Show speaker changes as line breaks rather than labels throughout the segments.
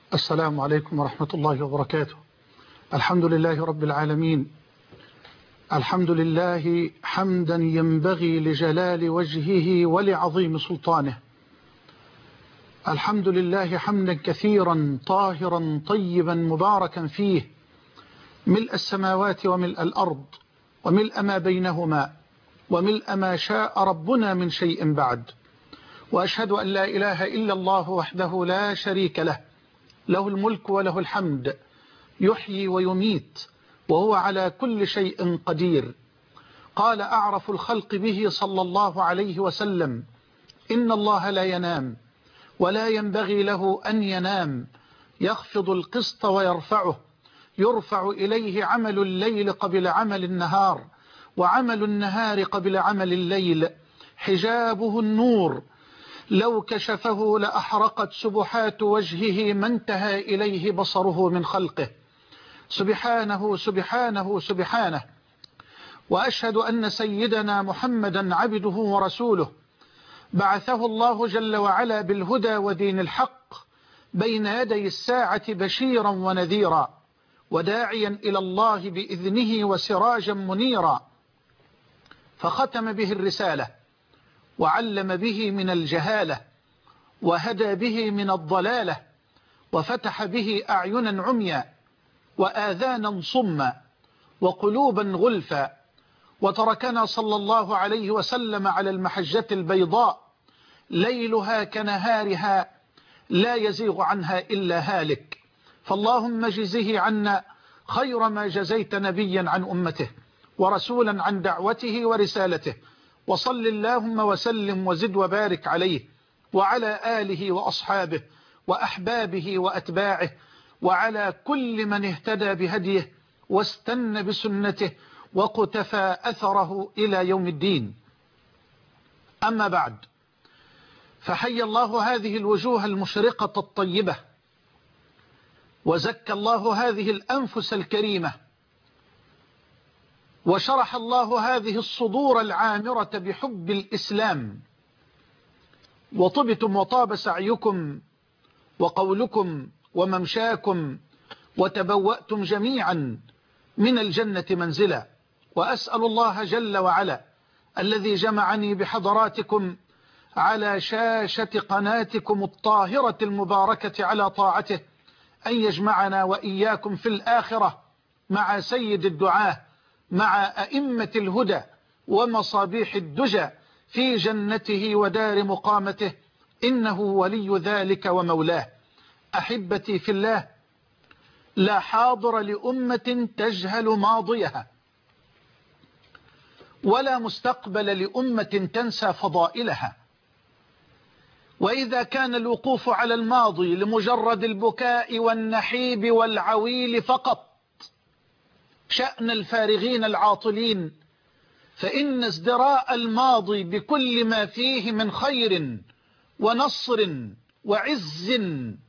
السلام عليكم ورحمة الله وبركاته. الحمد لله رب العالمين، الحمد لله حمدا ينبغي لجلال وجهه ولعظيم سلطانه. الحمد لله حمدا كثيرا طاهرا طيبا مباركا فيه، ملء السماوات وملء الأرض وملء ما بينهما وملء ما شاء ربنا من شيء بعد. وأشهد أن لا إله إلا الله وحده لا شريك له، له الملك وله الحمد، يحيي ويميت وهو على كل شيء قدير. قال أعرف الخلق به صلى الله عليه وسلم: إن الله لا ينام ولا ينبغي له أن ينام، يخفض القسط ويرفعه، يرفع إليه عمل الليل قبل عمل النهار، وعمل النهار قبل عمل الليل، حجابه النور، لو كشفه لأحرقت سبحات وجهه ما انتهى إليه بصره من خلقه. سبحانه سبحانه سبحانه. وأشهد أن سيدنا محمدا عبده ورسوله، بعثه الله جل وعلا بالهدى ودين الحق بين يدي الساعة بشيرا ونذيرا، وداعيا إلى الله بإذنه وسراجا منيرا، فختم به الرسالة، وعلم به من الجهالة، وهدى به من الضلالة، وفتح به أعينا عميا وآذانا صما وقلوبا غلفا، وتركنا صلى الله عليه وسلم على المحجة البيضاء ليلها كنهارها لا يزيغ عنها إلا هالك. فاللهم جزه عنا خير ما جزيت نبيا عن أمته ورسولا عن دعوته ورسالته، وصل اللهم وسلم وزد وبارك عليه وعلى آله وأصحابه وأحبابه وأتباعه، وعلى كل من اهتدى بهديه واستنى بسنته وقتفى أثره إلى يوم الدين. أما بعد، فحي الله هذه الوجوه المشرقة الطيبة، وزكى الله هذه الأنفس الكريمة، وشرح الله هذه الصدور العامرة بحب الإسلام، وطبتم وطاب سعيكم وقولكم وممشاكم، وتبوأتم جميعا من الجنة منزلا. وأسأل الله جل وعلا الذي جمعني بحضراتكم على شاشة قناتكم الطاهرة المباركة على طاعته أن يجمعنا وإياكم في الآخرة مع سيد الدعاة، مع أئمة الهدى ومصابيح الدجى في جنته ودار مقامته، إنه ولي ذلك ومولاه. أحبتي في الله، لا حاضر لأمة تجهل ماضيها، ولا مستقبل لأمة تنسى فضائلها. وإذا كان الوقوف على الماضي لمجرد البكاء والنحيب والعويل فقط شأن الفارغين العاطلين، فإن ازدراء الماضي بكل ما فيه من خير ونصر وعز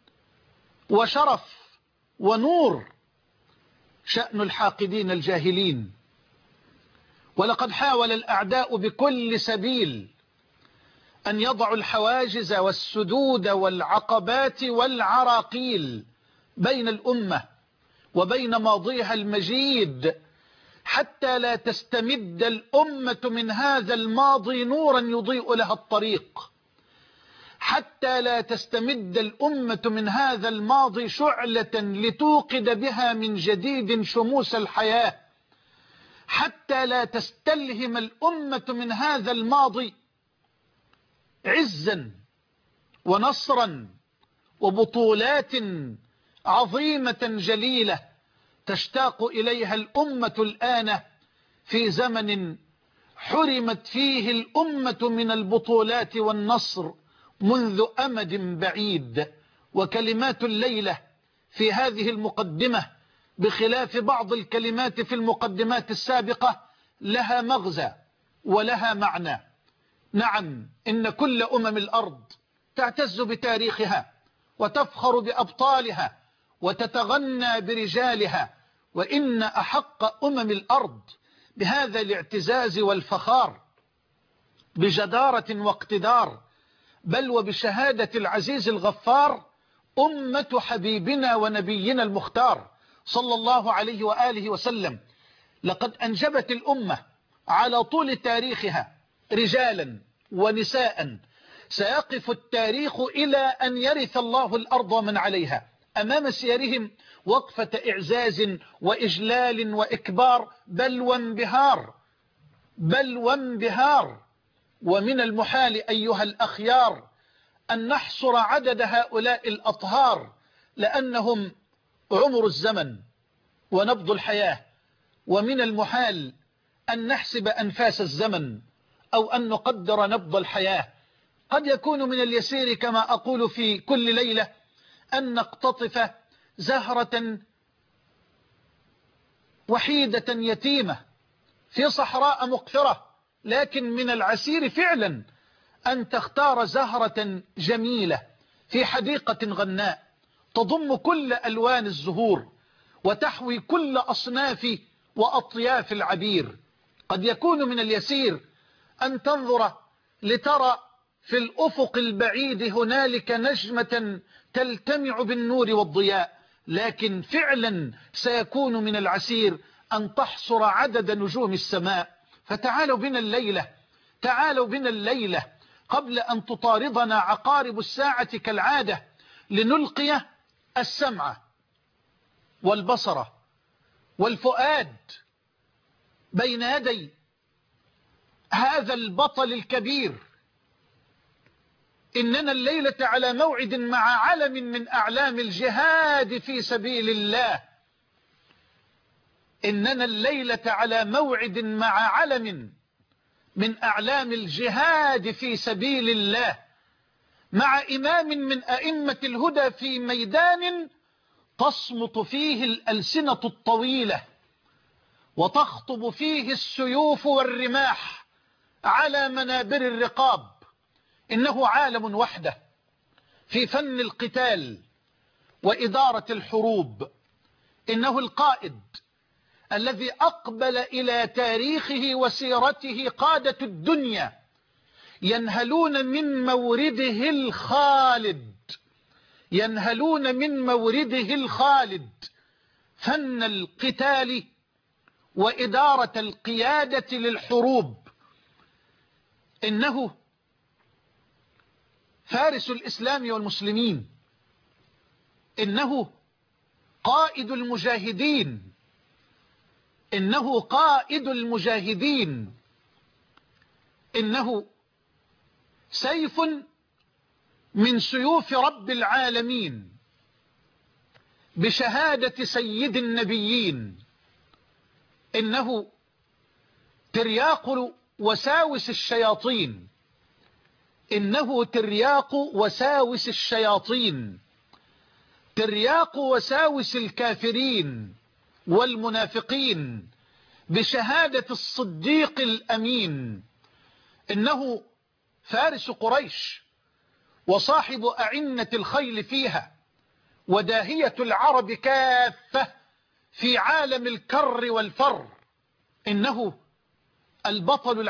وشرف ونور شأن الحاقدين الجاهلين. ولقد حاول الأعداء بكل سبيل أن يضعوا الحواجز والسدود والعقبات والعراقيل بين الأمة وبين ماضيها المجيد، حتى لا تستمد الأمة من هذا الماضي نورا يضيء لها الطريق، حتى لا تستمد الأمة من هذا الماضي شعلة لتوقد بها من جديد شموس الحياة، حتى لا تستلهم الأمة من هذا الماضي عزا ونصرا وبطولات عظيمة جليلة تشتاق إليها الأمة الآن في زمن حرمت فيه الأمة من البطولات والنصر منذ أمد بعيد. وكلمات الليلة في هذه المقدمة بخلاف بعض الكلمات في المقدمات السابقة لها مغزى ولها معنى. نعم، إن كل أمم الأرض تعتز بتاريخها وتفخر بأبطالها وتتغنى برجالها، وإن أحق أمم الأرض بهذا الاعتزاز والفخار بجدارة واقتدار، بل وبشهادة العزيز الغفار أمة حبيبنا ونبينا المختار صلى الله عليه وآله وسلم. لقد أنجبت الأمة على طول تاريخها رجالا ونساء سيقف التاريخ إلى أن يرث الله الأرض ومن عليها أمام سيرهم وقفة إعزاز وإجلال وإكبار بل وانبهار. ومن المحال أيها الأخيار أن نحصر عدد هؤلاء الأطهار، لأنهم عمر الزمن ونبض الحياة، ومن المحال أن نحسب أنفاس الزمن أو أن نقدر نبض الحياة. قد يكون من اليسير كما أقول في كل ليلة أن نقتطف زهرة وحيدة يتيمة في صحراء مقفرة، لكن من العسير فعلا أن تختار زهرة جميلة في حديقة غناء تضم كل ألوان الزهور وتحوي كل أصناف وأطياف العبير. قد يكون من اليسير أن تنظر لترى في الأفق البعيد هنالك نجمة تلتمع بالنور والضياء، لكن فعلا سيكون من العسير أن تحصر عدد نجوم السماء. فتعالوا بنا الليلة قبل أن تطاردنا عقارب الساعة كالعادة لنلقي السمع والبصر والفؤاد بين يدي هذا البطل الكبير. إننا الليلة على موعد مع علم من أعلام الجهاد في سبيل الله. إننا الليلة على موعد مع علم من أعلام الجهاد في سبيل الله، مع إمام من أئمة الهدى في ميدان تصمت فيه الألسنة الطويلة وتخطب فيه السيوف والرماح على منابر الرقاب. إنه عالم وحده في فن القتال وإدارة الحروب. إنه القائد الذي أقبل إلى تاريخه وسيرته قادة الدنيا ينهلون من مورده الخالد فن القتال وإدارة القيادة للحروب. إنه فارس الإسلام والمسلمين. إنه قائد المجاهدين. إنه سيف من سيوف رب العالمين بشهادة سيد النبيين. إنه ترياق وساوس الشياطين. ترياق وساوس الكافرين والمنافقين بشهادة الصديق الأمين. إنه فارس قريش وصاحب أعنة الخيل فيها وداهية العرب كافة في عالم الكر والفر. إنه البطل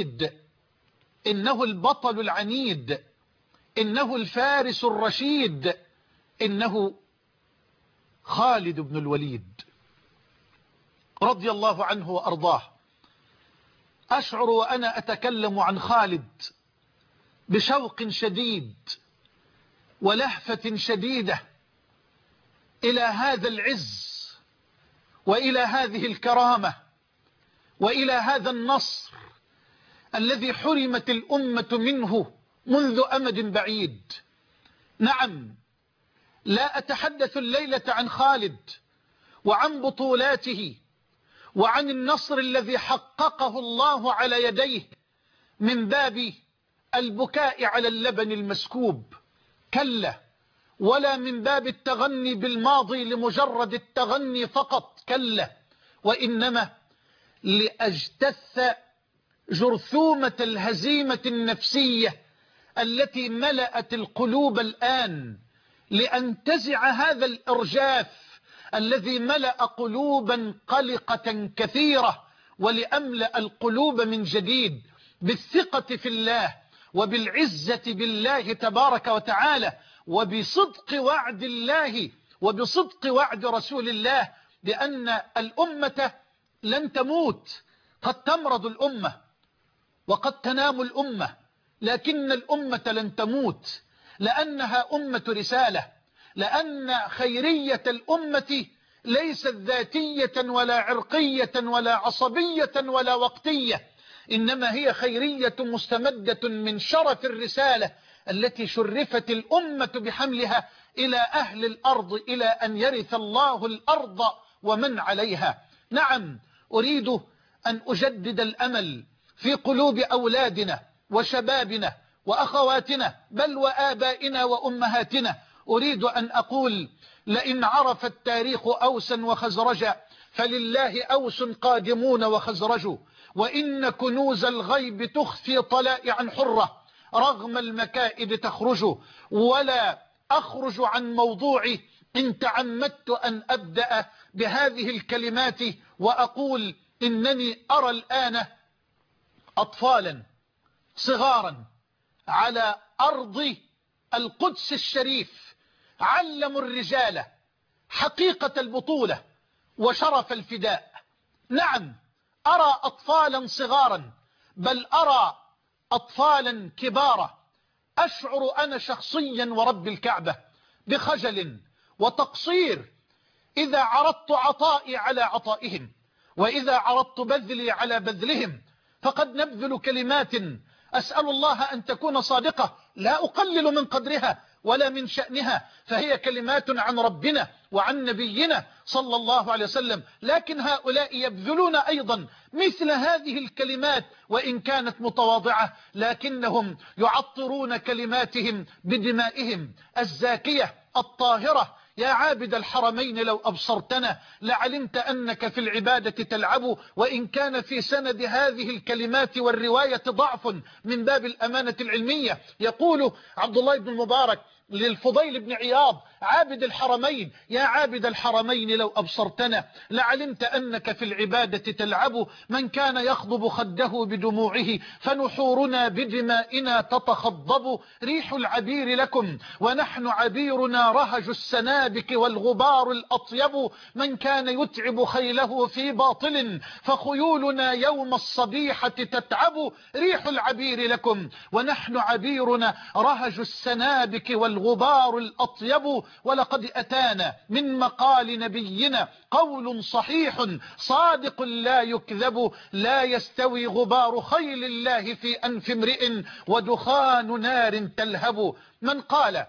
العنيد. إنه الفارس الرشيد. إنه خالد بن الوليد رضي الله عنه وأرضاه. أشعر وأنا أتكلم عن خالد بشوق شديد ولهفة شديدة إلى هذا العز وإلى هذه الكرامة وإلى هذا النصر الذي حرمت الأمة منه منذ أمد بعيد. نعم، لا أتحدث الليلة عن خالد وعن بطولاته وعن النصر الذي حققه الله على يديه من باب البكاء على اللبن المسكوب، كلا، ولا من باب التغني بالماضي لمجرد التغني فقط، كلا، وإنما لأجتث جرثومة الهزيمة النفسية التي ملأت القلوب الآن، لأنتزع هذا الإرجاف الذي ملأ قلوبا قلقة كثيرة، ولأملأ القلوب من جديد بالثقة في الله وبالعزة بالله تبارك وتعالى وبصدق وعد الله وبصدق وعد رسول الله بأن الأمة لن تموت. قد تمرض الأمة وقد تنام الأمة، لكن الأمة لن تموت، لأنها أمة رسالة، لأن خيرية الأمة ليست ذاتية ولا عرقية ولا عصبية ولا وقتية، إنما هي خيرية مستمدة من شرف الرسالة التي شرفت الأمة بحملها إلى أهل الأرض إلى أن يرث الله الأرض ومن عليها. نعم، أريد أن أجدد الأمل في قلوب أولادنا وشبابنا وأخواتنا بل وآبائنا وأمهاتنا. أريد أن أقول: لئن عرف التاريخ أوسا وخزرجا فلله أوس قادمون وخزرج، وإن كنوز الغيب تخفي طلائعا حرة رغم المكائد تخرج، ولا أخرج عن موضوعي إن تعمدت أن أبدأ بهذه الكلمات وأقول: إنني أرى الآن أطفالا صغارا على أرض القدس الشريف علموا الرجال حقيقة البطولة وشرف الفداء. نعم، أرى أطفالا صغارا، بل أرى أطفالا كبارا. أشعر أنا شخصيا ورب الكعبة بخجل وتقصير إذا عرضت عطائي على عطائهم، وإذا عرضت بذلي على بذلهم، فقد نبذل كلمات أسأل الله أن تكون صادقة، لا أقلل من قدرها ولا من شأنها، فهي كلمات عن ربنا وعن نبينا صلى الله عليه وسلم، لكن هؤلاء يبذلون أيضا مثل هذه الكلمات وإن كانت متواضعة، لكنهم يعطرون كلماتهم بدمائهم الزاكية الطاهرة. يا عابد الحرمين لو أبصرتنا لعلمت أنك في العبادة تلعب، وإن كان في سند هذه الكلمات والرواية ضعف من باب الأمانة العلمية. يقول عبد الله بن المبارك للفضيل بن عياض عابد الحرمين: يا عابد الحرمين لو أبصرتنا لعلمت أنك في العبادة تلعب، من كان يخضب خده بدموعه فنحورنا بدمائنا تتخضب، ريح العبير لكم ونحن عبيرنا رهج السنابك والغبار الأطيب، من كان يتعب خيله في باطل فخيولنا يوم الصبيحة تتعب، ريح العبير لكم ونحن عبيرنا رهج السنابك والغبار الأطيب، ولقد أتانا من مقال نبينا قول صحيح صادق لا يكذب، لا يستوي غبار خيل الله في أنف امرئ ودخان نار تلهب. من قال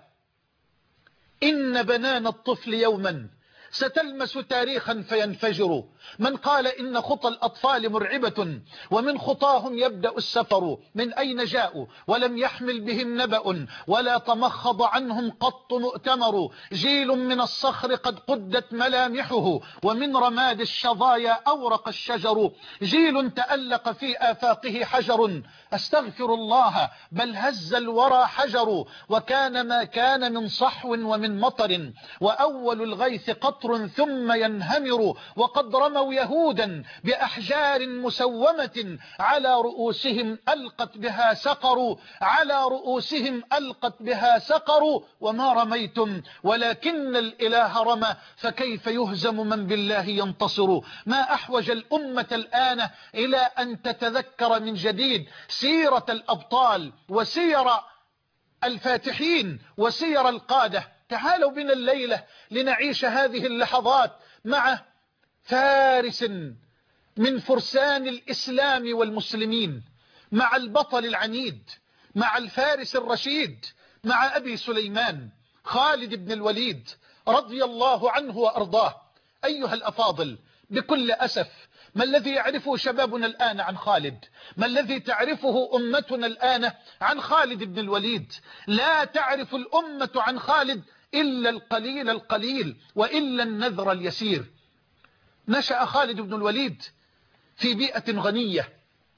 إن بنان الطفل يوما ستلمس تاريخا فينفجر، من قال إن خطى الأطفال مرعبة ومن خطاهم يبدأ السفر، من أين جاءوا ولم يحمل بهم نبأ ولا تمخض عنهم قط مؤتمر، جيل من الصخر قد قدت ملامحه ومن رماد الشظايا أورق الشجر، جيل تألق في آفاقه حجر، أستغفر الله بل هز الورى حجر، وكان ما كان من صحو ومن مطر، وأول الغيث قطر ثم ينهمر، وقد رموا يهودا بأحجار مسومة على رؤوسهم ألقت بها سقر، على رؤوسهم ألقت بها سقر، وما رميتم ولكن الإله رمى، فكيف يهزم من بالله ينتصر. ما أحوج الأمة الآن إلى أن تتذكر من جديد سيرة الأبطال وسير الفاتحين وسير القادة. تعالوا بنا الليلة لنعيش هذه اللحظات مع فارس من فرسان الإسلام والمسلمين، مع البطل العنيد، مع الفارس الرشيد، مع أبي سليمان خالد بن الوليد رضي الله عنه وأرضاه. أيها الأفاضل، بكل أسف ما الذي يعرفه شبابنا الآن عن خالد؟ ما الذي تعرفه أمتنا الآن عن خالد بن الوليد؟ لا تعرف الأمة عن خالد إلا القليل القليل وإلا النذر اليسير. نشأ خالد بن الوليد في بيئة غنية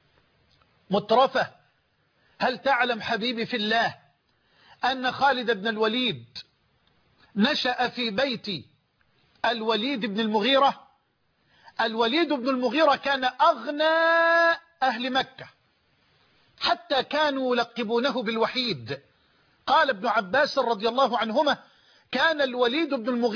مترفة. هل تعلم حبيبي في الله أن خالد بن الوليد نشأ في بيت الوليد بن المغيرة؟ الوليد بن المغيرة كان أغنى أهل مكة، حتى كانوا يلقبونه بالوحيد، قال ابن عباس رضي الله عنهما كان الوليد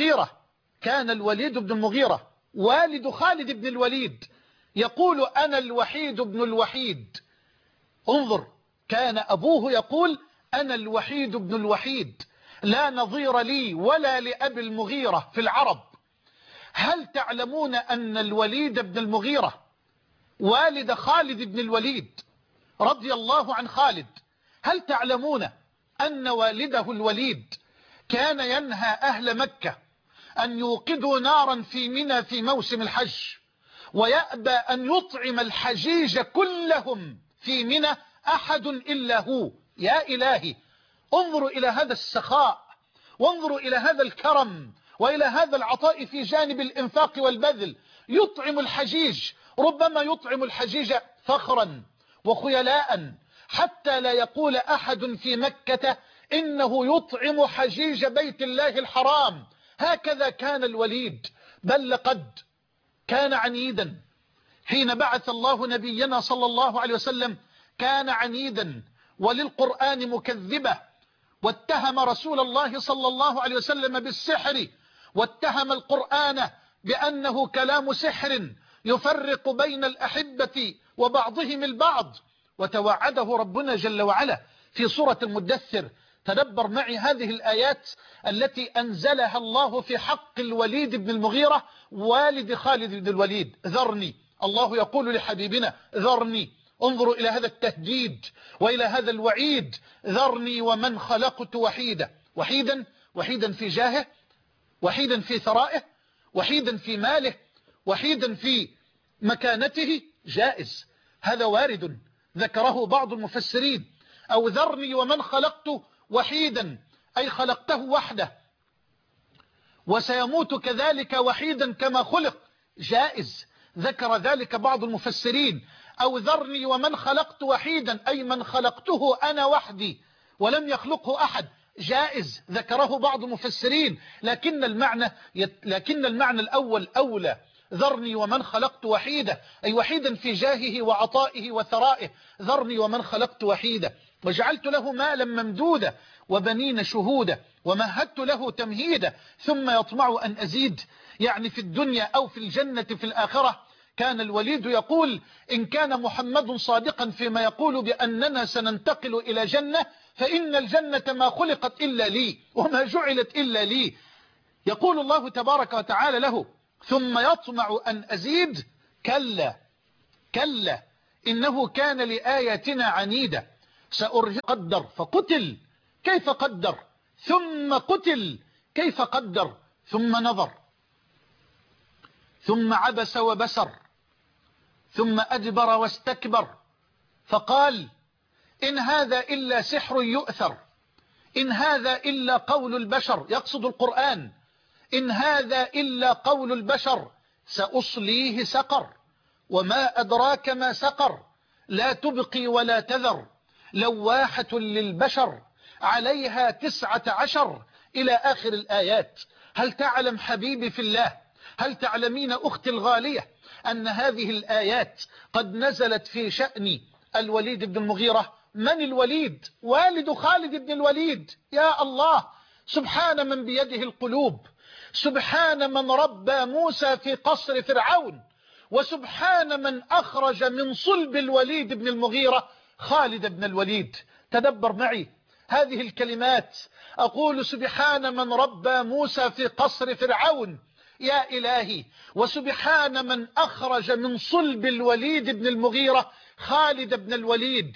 بن المغيرة والد خالد بن الوليد يقول أنا الوحيد ابن الوحيد. انظر، كان أبوه يقول أنا الوحيد ابن الوحيد، لا نظير لي ولا لأبي المغيرة في العرب. هل تعلمون أن الوليد بن المغيرة والد خالد بن الوليد رضي الله عن خالد، هل تعلمون أن والده الوليد كان ينهى أهل مكة أن يوقدوا نارا في منى في موسم الحج، ويأبى أن يطعم الحجيج كلهم في منى أحد إلا هو؟ يا إلهي، انظروا إلى هذا السخاء، وانظروا إلى هذا الكرم، وإلى هذا العطاء في جانب الإنفاق والبذل. يطعم الحجيج، ربما يطعم الحجيج فخرا وخيلاء، حتى لا يقول أحد في مكة إنه يطعم حجيج بيت الله الحرام. هكذا كان الوليد، بل لقد كان عنيدا حين بعث الله نبينا صلى الله عليه وسلم، كان عنيدا وللقرآن مكذبة، واتهم رسول الله صلى الله عليه وسلم بالسحر، واتهم القرآن بأنه كلام سحر يفرق بين الأحبة وبعضهم البعض. وتوعده ربنا جل وعلا في سورة المدثر. تدبر معي هذه الآيات التي أنزلها الله في حق الوليد بن المغيرة والد خالد بن الوليد. ذرني، الله يقول لحبيبنا ذرني. انظروا إلى هذا التهديد وإلى هذا الوعيد. ذرني ومن خلقت وحيدا. وحيدا في جاهه، وحيدا في ثرائه، وحيدا في ماله، وحيدا في مكانته. جائز، هذا وارد ذكره بعض المفسرين. أو ذرني ومن خلقت وحيدا، أي خلقته وحده وسيموت كذلك وحيدا كما خلق. جائز، ذكر ذلك بعض المفسرين. أو ذرني ومن خلقت وحيدا، أي من خلقته أنا وحدي ولم يخلقه أحد. جائز، ذكره بعض المفسرين، لكن المعنى الأول أولى. ذرني ومن خلقت وحيدا، أي وحيدا في جاهه وعطائه وثرائه. ذرني ومن خلقت وحيدا وجعلت له مالا ممدودا وبنين شهودا ومهدت له تمهيدا ثم يطمع أن أزيد. يعني في الدنيا أو في الجنة في الآخرة. كان الوليد يقول إن كان محمد صادقا فيما يقول بأننا سننتقل إلى جنة، فإن الجنة ما خلقت إلا لي وما جعلت إلا لي. يقول الله تبارك وتعالى له ثم يطمع أن أزيد. كلا إنه كان لآياتنا عنيدا سأرهقه. قدر فقتل كيف قدر، ثم قتل كيف قدر، ثم نظر، ثم عبس وبسر، ثم أدبر واستكبر، فقال إن هذا إلا سحر يؤثر، إن هذا إلا قول البشر، يقصد القرآن، إن هذا إلا قول البشر، سأصليه سقر، وما أدراك ما سقر، لا تبقي ولا تذر، لواحة للبشر، عليها 19 إلى آخر الآيات. هل تعلم حبيبي في الله، هل تعلمين أختي الغالية أن هذه الآيات قد نزلت في شأن الوليد بن المغيرة؟ من الوليد؟ والد خالد بن الوليد. يا الله، سبحان من بيده القلوب، سبحان من ربى موسى في قصر فرعون، وسبحان من أخرج من صلب الوليد بن المغيرة خالد بن الوليد. تدبر معي هذه الكلمات. أقول سبحان من ربى موسى في قصر فرعون، يا إلهي، وسبحان من أخرج من صلب الوليد بن المغيرة خالد بن الوليد،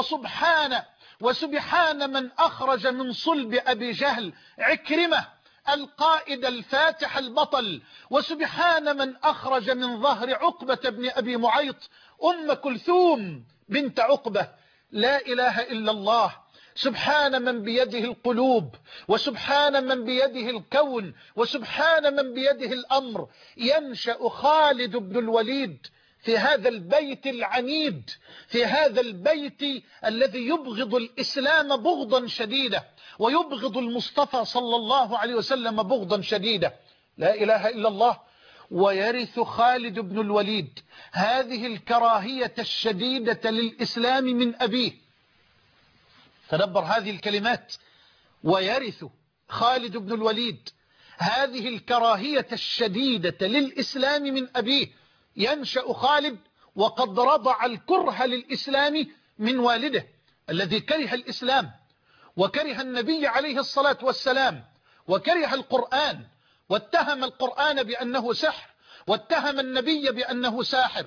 وسبحان من أخرج من صلب أبي جهل عكرمة القائد الفاتح البطل، وسبحان من أخرج من ظهر عقبة بن أبي معيط أم كلثوم بنت عقبة. لا إله إلا الله. سبحان من بيده القلوب، وسبحان من بيده الكون، وسبحان من بيده الأمر. ينشأ خالد بن الوليد في هذا البيت العنيد، في هذا البيت الذي يبغض الإسلام بغضا شديدا، ويبغض المصطفى صلى الله عليه وسلم بغضا شديدا. لا إله إلا الله. ويرث خالد بن الوليد هذه الكراهية الشديدة للإسلام من أبيه. تدبر هذه الكلمات. ويرث خالد بن الوليد هذه الكراهية الشديدة للإسلام من أبيه. ينشأ خالد وقد رضع الكره للإسلام من والده الذي كره الإسلام وكره النبي عليه الصلاة والسلام وكره القرآن، واتهم القرآن بأنه سحر، واتهم النبي بأنه ساحر،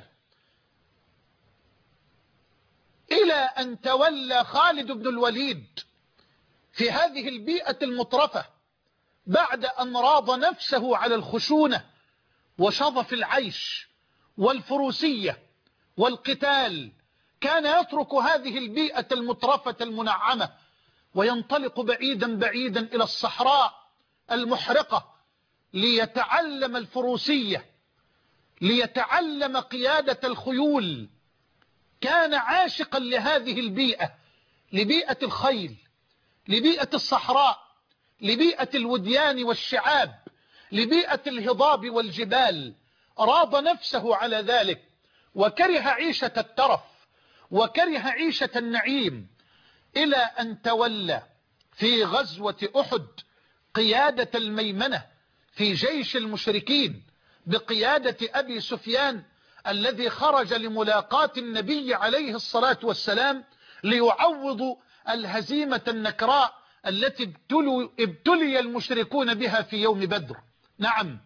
إلى أن تولى خالد بن الوليد في هذه البيئة المطرفة بعد أن راض نفسه على الخشونة وشظف العيش والفروسية والقتال. كان يترك هذه البيئة المطرفة المنعمة وينطلق بعيدا بعيدا إلى الصحراء المحرقة ليتعلم الفروسية، ليتعلم قيادة الخيول. كان عاشقا لهذه البيئة، لبيئة الخيل، لبيئة الصحراء، لبيئة الوديان والشعاب، لبيئة الهضاب والجبال. راض نفسه على ذلك وكره عيشة الترف وكره عيشة النعيم، إلى أن تولى في غزوة أحد قيادة الميمنة في جيش المشركين بقيادة أبي سفيان الذي خرج لملاقاة النبي عليه الصلاة والسلام ليعوض الهزيمة النكراء التي ابتلي المشركون بها في يوم بدر. نعم،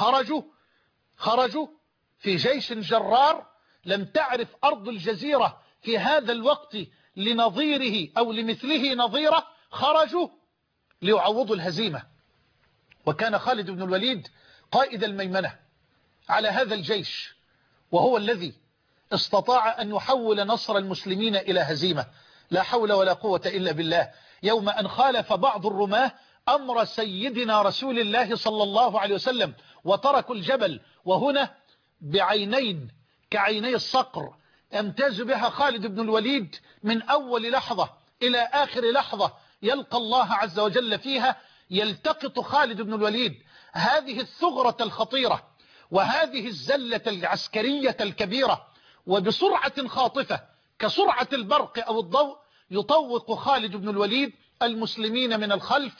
خرجوا في جيش جرار. لم تعرف أرض الجزيرة في هذا الوقت لنظيره أو لمثله نظيره. خرجوا ليعوضوا الهزيمة، وكان خالد بن الوليد قائد الميمنة على هذا الجيش، وهو الذي استطاع أن يحول نصر المسلمين إلى هزيمة. لا حول ولا قوة إلا بالله. يوم أن خالف بعض الرماة أمر سيدنا رسول الله صلى الله عليه وسلم وتركوا الجبل، وهنا بعينين كعيني الصقر يمتاز بها خالد بن الوليد من أول لحظة إلى آخر لحظة يلقى الله عز وجل فيها. يلتقط خالد بن الوليد هذه الثغرة الخطيرة وهذه الزلة العسكرية الكبيرة، وبسرعة خاطفة كسرعة البرق أو الضوء يطوق خالد بن الوليد المسلمين من الخلف،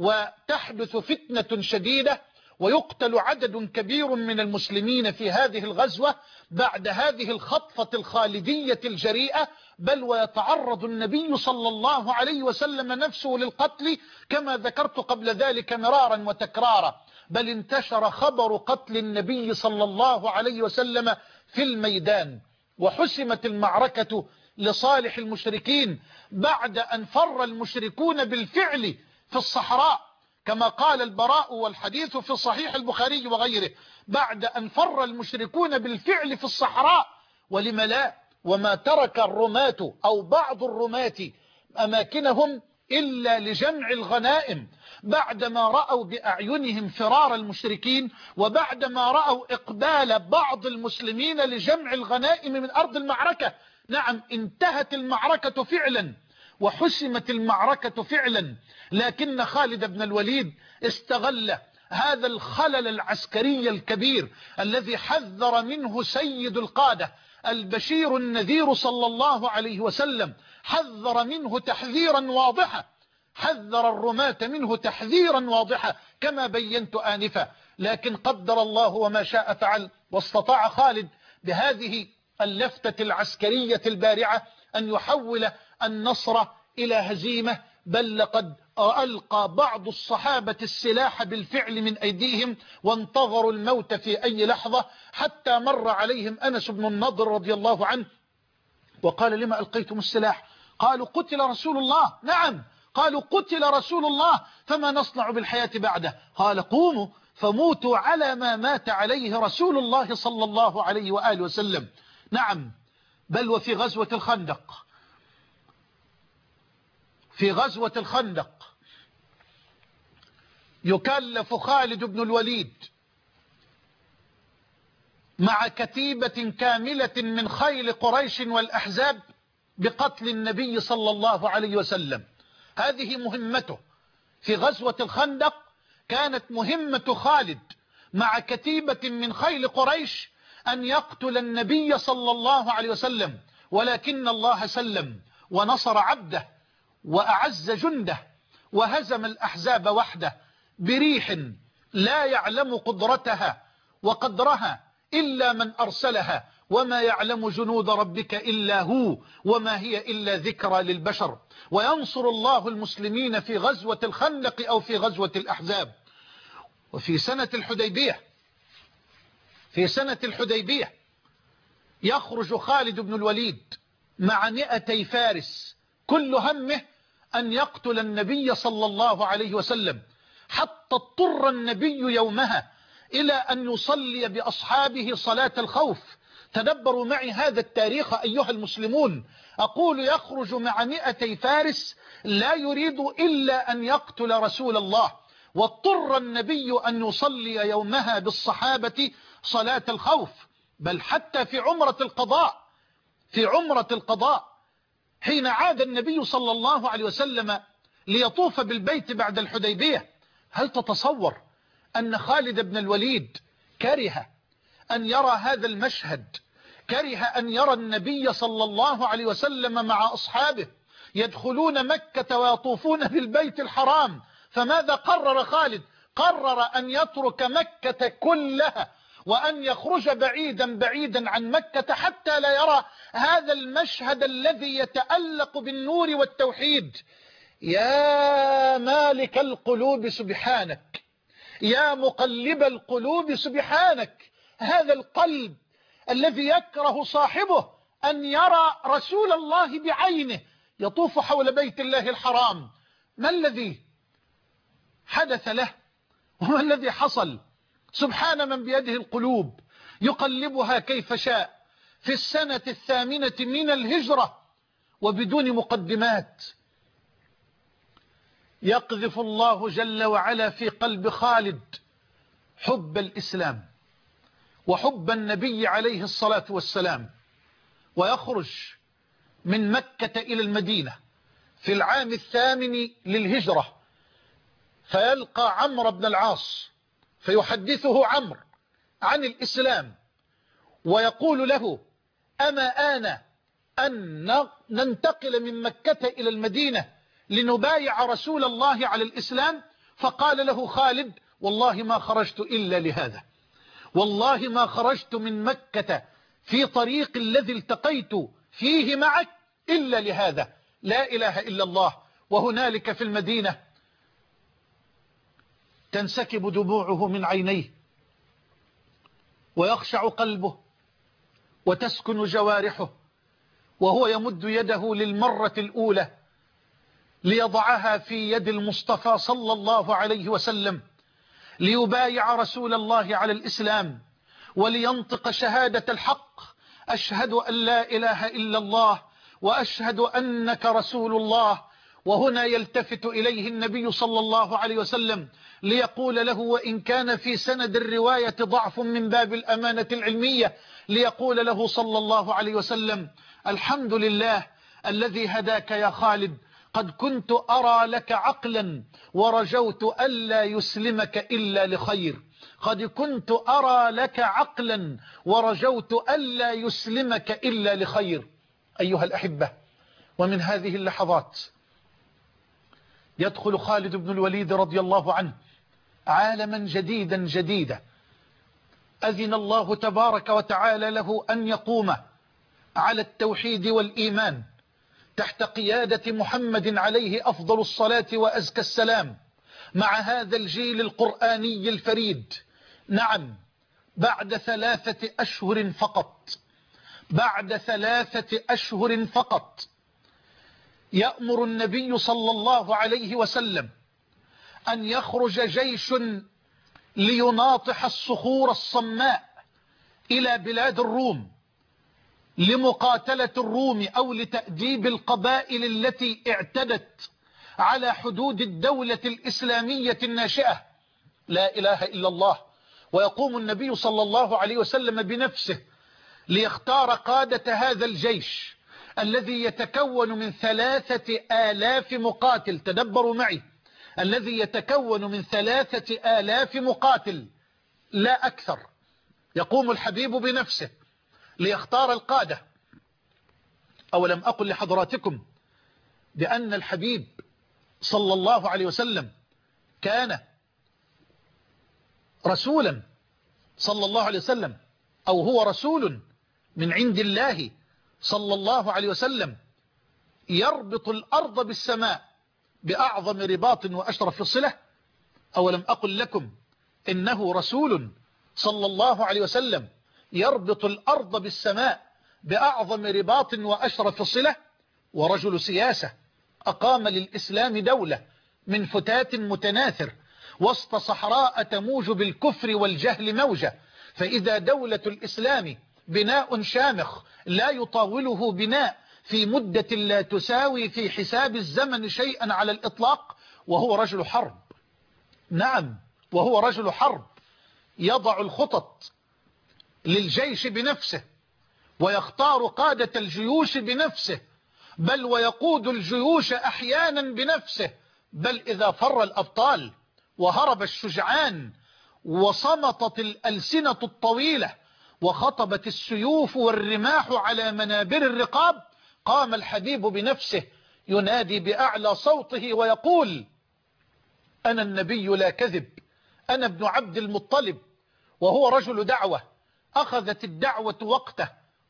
وتحدث فتنة شديدة ويقتل عدد كبير من المسلمين في هذه الغزوة بعد هذه الخطفة الخالدية الجريئة. بل ويتعرض النبي صلى الله عليه وسلم نفسه للقتل كما ذكرت قبل ذلك مرارا وتكرارا. بل انتشر خبر قتل النبي صلى الله عليه وسلم في الميدان، وحسمت المعركة لصالح المشركين بعد أن فر المشركون بالفعل في الصحراء، كما قال البراء والحديث في صحيح البخاري وغيره. بعد أن فر المشركون بالفعل في الصحراء، ولم لا، وما ترك الرماة أو بعض الرماة أماكنهم إلا لجمع الغنائم، بعدما رأوا بأعينهم فرار المشركين، وبعدما رأوا إقبال بعض المسلمين لجمع الغنائم من أرض المعركة. نعم، انتهت المعركة فعلا وحسمت المعركة فعلا، لكن خالد بن الوليد استغل هذا الخلل العسكري الكبير الذي حذر منه سيد القادة البشير النذير صلى الله عليه وسلم. حذر منه تحذيرا واضحا، حذر الرماة منه تحذيرا واضحا كما بينت آنفا. لكن قدر الله وما شاء فعل، واستطاع خالد بهذه اللفتة العسكرية البارعة أن يحول النصر إلى هزيمة. بل لقد ألقى بعض الصحابة السلاح بالفعل من أيديهم وانتظروا الموت في أي لحظة، حتى مر عليهم أنس بن النضر رضي الله عنه وقال: لما ألقيتم السلاح؟ قالوا: قتل رسول الله. نعم، قالوا: قتل رسول الله، فما نصنع بالحياة بعده؟ قال: قوموا فموتوا على ما مات عليه رسول الله صلى الله عليه وآله وسلم. نعم، بل وفي غزوة الخندق، في غزوة الخندق يكلف خالد بن الوليد مع كتيبة كاملة من خيل قريش والأحزاب بقتل النبي صلى الله عليه وسلم. هذه مهمته في غزوة الخندق. كانت مهمة خالد مع كتيبة من خيل قريش أن يقتل النبي صلى الله عليه وسلم، ولكن الله سلم ونصر عبده وأعز جنده وهزم الأحزاب وحده بريح لا يعلم قدرتها وقدرها إلا من أرسلها، وما يعلم جنود ربك إلا هو، وما هي إلا ذكرى للبشر. وينصر الله المسلمين في غزوة الخندق أو في غزوة الأحزاب. وفي سنة الحديبية يخرج خالد بن الوليد مع 200 فارس، كل همه أن يقتل النبي صلى الله عليه وسلم، حتى اضطر النبي يومها إلى أن يصلي بأصحابه صلاة الخوف. تدبروا معي هذا التاريخ أيها المسلمون. أقول يخرج مع 200 فارس لا يريد إلا أن يقتل رسول الله، واضطر النبي أن يصلي يومها بالصحابة صلاة الخوف. بل حتى في عمرة القضاء حين عاد النبي صلى الله عليه وسلم ليطوف بالبيت بعد الحديبية، هل تتصور أن خالد بن الوليد كره أن يرى هذا المشهد؟ كره أن يرى النبي صلى الله عليه وسلم مع أصحابه يدخلون مكة ويطوفون بالبيت الحرام. فماذا قرر خالد؟ قرر أن يترك مكة كلها وأن يخرج بعيدا عن مكة حتى لا يرى هذا المشهد الذي يتألق بالنور والتوحيد. يا مالك القلوب سبحانك، يا مقلب القلوب سبحانك. هذا القلب الذي يكره صاحبه أن يرى رسول الله بعينه يطوف حول بيت الله الحرام، ما الذي حدث له وما الذي حصل؟ سبحان من بيده القلوب يقلبها كيف شاء. في السنة 8 من الهجرة وبدون مقدمات يقذف الله جل وعلا في قلب خالد حب الإسلام وحب النبي عليه الصلاة والسلام، ويخرج من مكة إلى المدينة في العام 8 للهجرة، فيلقى عمرو بن العاص فيحدثه عمرو عن الإسلام ويقول له: أما آن أن ننتقل من مكة إلى المدينة لنبايع رسول الله على الإسلام؟ فقال له خالد: والله ما خرجت إلا لهذا، والله ما خرجت من مكة في طريق الذي التقيت فيه معك إلا لهذا، لا إله إلا الله. وهنالك في المدينة تنسكب دموعه من عينيه ويخشع قلبه وتسكن جوارحه، وهو يمد يده للمرة الأولى ليضعها في يد المصطفى صلى الله عليه وسلم ليبايع رسول الله على الإسلام ولينطق شهادة الحق: أشهد أن لا إله إلا الله وأشهد أنك رسول الله. وهنا يلتفت إليه النبي صلى الله عليه وسلم ليقول له، وإن كان في سند الرواية ضعف من باب الأمانة العلمية، ليقول له صلى الله عليه وسلم: الحمد لله الذي هداك يا خالد، قد كنت أرى لك عقلا ورجوت ألا يسلمك إلا لخير. قد كنت أرى لك عقلا ورجوت ألا يسلمك إلا لخير. أيها الأحبة، ومن هذه اللحظات يدخل خالد بن الوليد رضي الله عنه عالما جديدا أذن الله تبارك وتعالى له أن يقوم على التوحيد والإيمان تحت قيادة محمد عليه أفضل الصلاة وأزكى السلام، مع هذا الجيل القرآني الفريد. نعم، بعد 3 أشهر فقط، بعد 3 أشهر فقط يأمر النبي صلى الله عليه وسلم أن يخرج جيش ليناطح الصخور الصماء إلى بلاد الروم لمقاتلة الروم أو لتأديب القبائل التي اعتدت على حدود الدولة الإسلامية الناشئة. لا إله إلا الله. ويقوم النبي صلى الله عليه وسلم بنفسه ليختار قادة هذا الجيش الذي يتكون من 3000 مقاتل. تدبروا معي، الذي يتكون من 3000 مقاتل لا أكثر. يقوم الحبيب بنفسه ليختار القادة. أولم أقل لحضراتكم بأن الحبيب صلى الله عليه وسلم كان رسولا صلى الله عليه وسلم، أو هو رسول من عند الله صلى الله عليه وسلم، يربط الأرض بالسماء بأعظم رباط وأشرف الصلة؟ أولم أقل لكم إنه رسول صلى الله عليه وسلم يربط الأرض بالسماء بأعظم رباط وأشرف الصلة؟ ورجل سياسة أقام للإسلام دولة من فتات متناثر وسط صحراء تموج بالكفر والجهل موجة، فإذا دولة الإسلام بناء شامخ لا يطاوله بناء في مدة لا تساوي في حساب الزمن شيئا على الإطلاق، وهو رجل حرب. نعم، وهو رجل حرب يضع الخطط للجيش بنفسه، ويختار قادة الجيوش بنفسه، بل ويقود الجيوش أحيانا بنفسه، بل إذا فر الأبطال وهرب الشجعان وصمتت الألسنة الطويلة وخطبت السيوف والرماح على منابر الرقاب، قام الحبيب بنفسه ينادي بأعلى صوته ويقول: أنا النبي لا كذب، أنا ابن عبد المطلب. وهو رجل دعوة، أخذت الدعوة وقته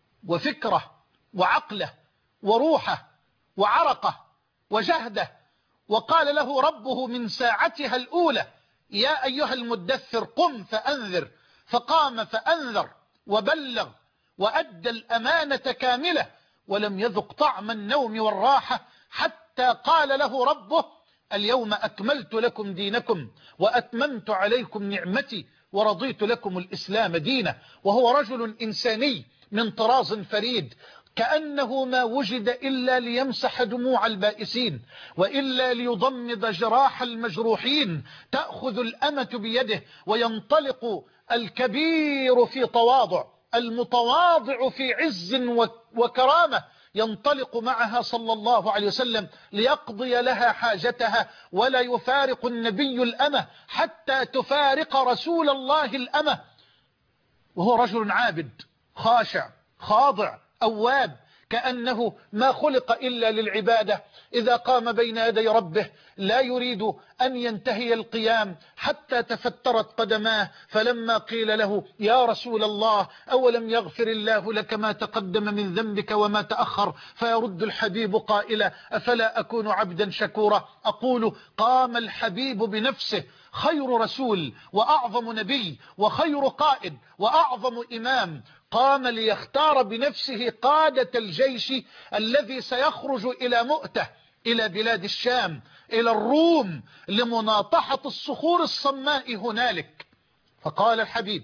وفكره وعقله وروحه وعرقه وجهده، وقال له ربه من ساعتها الأولى: يا أيها المدثر قم فأنذر. فقام فأنذر وبلغ وأدى الأمانة كاملة، ولم يذق طعم النوم والراحة حتى قال له ربه: اليوم أكملت لكم دينكم وأتممت عليكم نعمتي ورضيت لكم الإسلام دينا. وهو رجل إنساني من طراز فريد، كأنه ما وجد إلا ليمسح دموع البائسين وإلا ليضمد جراح المجروحين. تأخذ الأمة بيده وينطلق الكبير في تواضع، المتواضع في عز وكرامة، ينطلق معها صلى الله عليه وسلم ليقضي لها حاجتها، ولا يفارق النبي الأمة حتى تفارق رسول الله الأمة. وهو رجل عابد خاشع خاضع أواب، كأنه ما خلق إلا للعبادة. إذا قام بين يدي ربه لا يريد أن ينتهي القيام حتى تفترت قدماه، فلما قيل له: يا رسول الله، أولم يغفر الله لك ما تقدم من ذنبك وما تأخر؟ فيرد الحبيب قائلا: أفلا أكون عبدا شكورا؟ أقول: قام الحبيب بنفسه، خير رسول وأعظم نبي وخير قائد وأعظم إمام، قام ليختار بنفسه قادة الجيش الذي سيخرج إلى مؤتة، إلى بلاد الشام، إلى الروم، لمناطحة الصخور الصماء هنالك. فقال الحبيب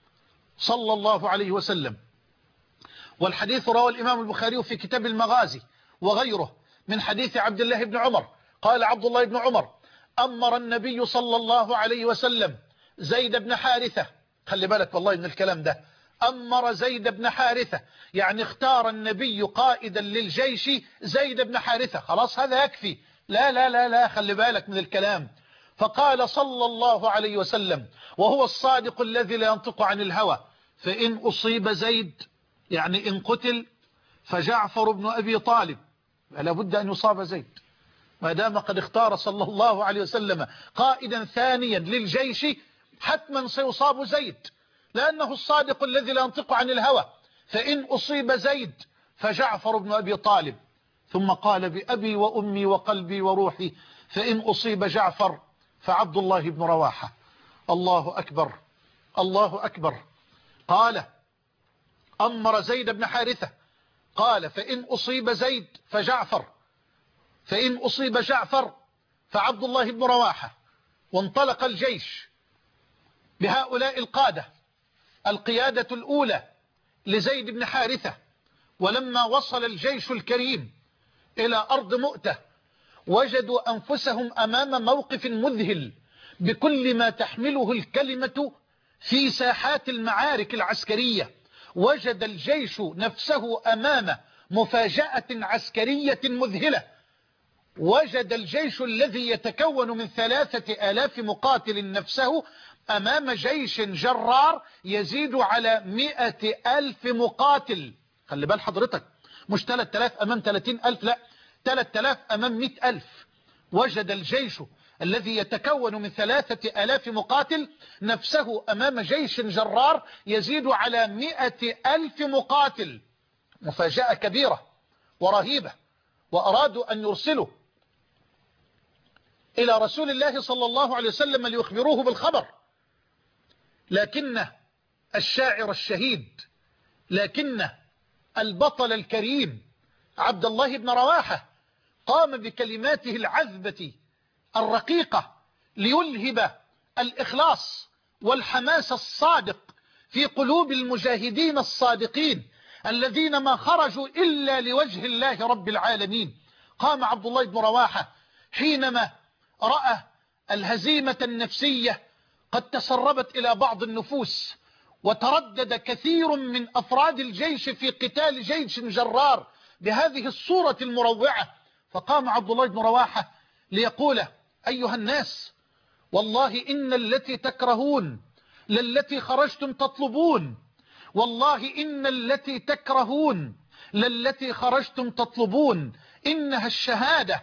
صلى الله عليه وسلم، والحديث رواه الإمام البخاري في كتاب المغازي وغيره من حديث عبد الله بن عمر، قال عبد الله بن عمر: أمر النبي صلى الله عليه وسلم زيد بن حارثة. خلي بالك والله من الكلام ده، أمر زيد بن حارثة، يعني اختار النبي قائدا للجيش زيد بن حارثة. خلاص هذا يكفي، لا لا لا لا، خلي بالك من الكلام. فقال صلى الله عليه وسلم، وهو الصادق الذي لا ينطق عن الهوى: فإن أصيب زيد، يعني إن قتل، فجعفر بن أبي طالب. لا بد أن يصاب زيد، ما دام قد اختار صلى الله عليه وسلم قائدا ثانيا للجيش، حتما سيصاب زيد، لأنه الصادق الذي لا ينطق عن الهوى. فإن أصيب زيد فجعفر بن أبي طالب. ثم قال: بأبي وأمي وقلبي وروحي، فإن أصيب جعفر فعبد الله بن رواحة. الله أكبر، الله أكبر. قال: أمر زيد بن حارثة، قال: فإن أصيب زيد فجعفر، فإن أصيب جعفر فعبد الله بن رواحة. وانطلق الجيش بهؤلاء القادة، القيادة الأولى لزيد بن حارثة. ولما وصل الجيش الكريم إلى أرض مؤتة، وجدوا أنفسهم أمام موقف مذهل بكل ما تحمله الكلمة في ساحات المعارك العسكرية. وجد الجيش نفسه أمام مفاجأة عسكرية مذهلة. وجد الجيش الذي يتكون من 3000 مقاتل نفسه أمام جيش جرار يزيد على 100,000 مقاتل. خلي بال حضرتك، مش 3000 أمام 30,000، لا، 3000 أمام 100,000. وجد الجيش الذي يتكون من 3000 مقاتل نفسه أمام جيش جرار يزيد على 100,000 مقاتل. مفاجأة كبيرة ورهيبة. وأرادوا أن يرسلوا إلى رسول الله صلى الله عليه وسلم ليخبروه بالخبر، لكن الشاعر الشهيد، لكن البطل الكريم عبد الله بن رواحة قام بكلماته العذبة الرقيقة ليلهب الإخلاص والحماس الصادق في قلوب المجاهدين الصادقين الذين ما خرجوا إلا لوجه الله رب العالمين. قام عبد الله بن رواحة حينما رأى الهزيمة النفسية قد تسربت إلى بعض النفوس، وتردد كثير من أفراد الجيش في قتال جيش جرار بهذه الصورة المروعة، فقام عبد الله بن رواحة ليقول: أيها الناس، والله إن التي تكرهون للتي خرجتم تطلبون، والله إن التي تكرهون للتي خرجتم تطلبون، إنها الشهادة،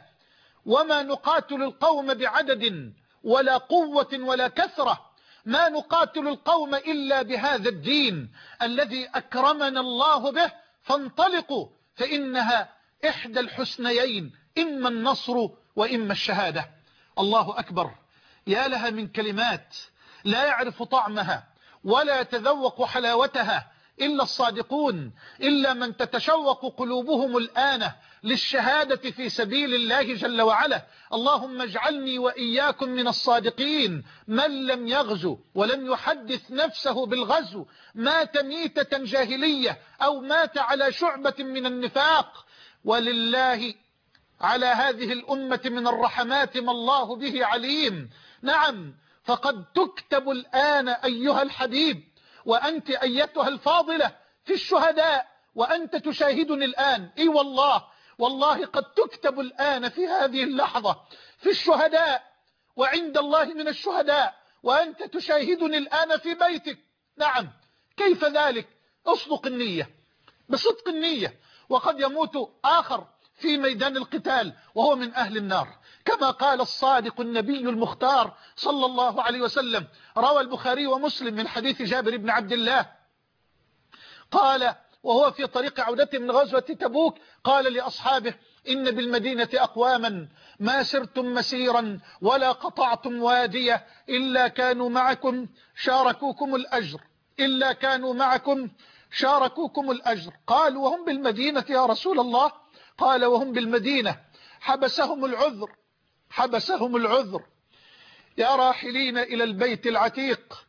وما نقاتل القوم بعدد ولا قوة ولا كثرة، ما نقاتل القوم إلا بهذا الدين الذي أكرمنا الله به، فانطلقوا فإنها إحدى الحسنيين، إما النصر وإما الشهادة. الله أكبر، يا لها من كلمات لا يعرف طعمها ولا يتذوق حلاوتها إلا الصادقون، إلا من تتشوق قلوبهم الآن للشهادة في سبيل الله جل وعلا. اللهم اجعلني وإياكم من الصادقين. من لم يغزو ولم يحدث نفسه بالغزو مات ميتة جاهلية أو مات على شعبة من النفاق. ولله على هذه الأمة من الرحمات ما الله به عليم. نعم، فقد تكتب الآن أيها الحبيب وأنت أيتها الفاضلة في الشهداء، وأنت تشاهدني الآن، إي والله، والله قد تكتب الآن في هذه اللحظة في الشهداء وعند الله من الشهداء، وأنت تشاهدني الآن في بيتك. نعم، كيف ذلك؟ اصدق النية، بصدق النية، وقد يموت آخر في ميدان القتال وهو من أهل النار، كما قال الصادق النبي المختار صلى الله عليه وسلم. روى البخاري ومسلم من حديث جابر بن عبد الله قال وهو في طريق عودته من غزوة تبوك، قال لأصحابه: إن بالمدينة أقواما ما سرتم مسيرا ولا قطعتم وادية إلا كانوا معكم شاركوكم الأجر، إلا كانوا معكم شاركوكم الأجر. قالوا: وهم بالمدينة يا رسول الله؟ قال: وهم بالمدينة حبسهم العذر، حبسهم العذر. يا راحلين إلى البيت العتيق،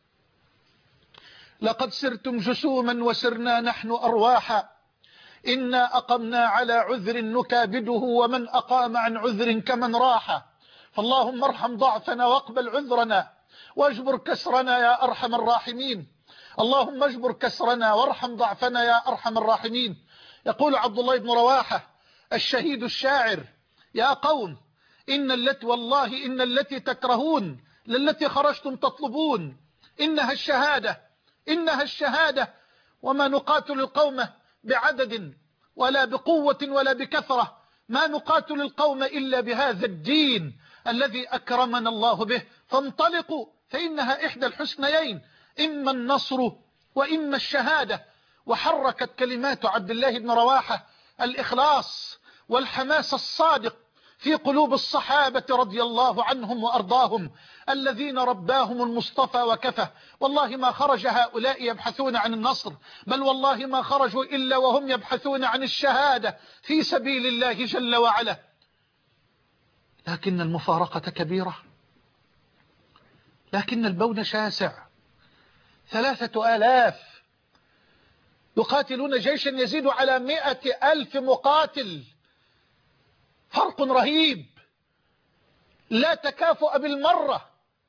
لقد سرتم جسوما وسرنا نحن أرواحا، إنا أقمنا على عذر نكابده، ومن أقام عن عذر كمن راح. فاللهم ارحم ضعفنا واقبل عذرنا واجبر كسرنا يا أرحم الراحمين. اللهم اجبر كسرنا وارحم ضعفنا يا أرحم الراحمين. يقول عبد الله بن رواحة الشهيد الشاعر: يا قوم، والله إن التي تكرهون للتي خرجتم تطلبون، إنها الشهادة، إنها الشهادة، وما نقاتل القوم بعدد ولا بقوة ولا بكثرة، ما نقاتل القوم إلا بهذا الدين الذي أكرمنا الله به، فانطلقوا فإنها إحدى الحسنيين، إما النصر وإما الشهادة. وحركت كلمات عبد الله بن رواحة الإخلاص والحماس الصادق في قلوب الصحابة رضي الله عنهم وأرضاهم الذين رباهم المصطفى وكفى. والله ما خرج هؤلاء يبحثون عن النصر، بل والله ما خرجوا إلا وهم يبحثون عن الشهادة في سبيل الله جل وعلا. لكن المفارقة كبيرة، لكن البون شاسع. 3000 يقاتلون جيشا يزيد على 100,000 مقاتل، فرق رهيب، لا تكافؤ بالمرة.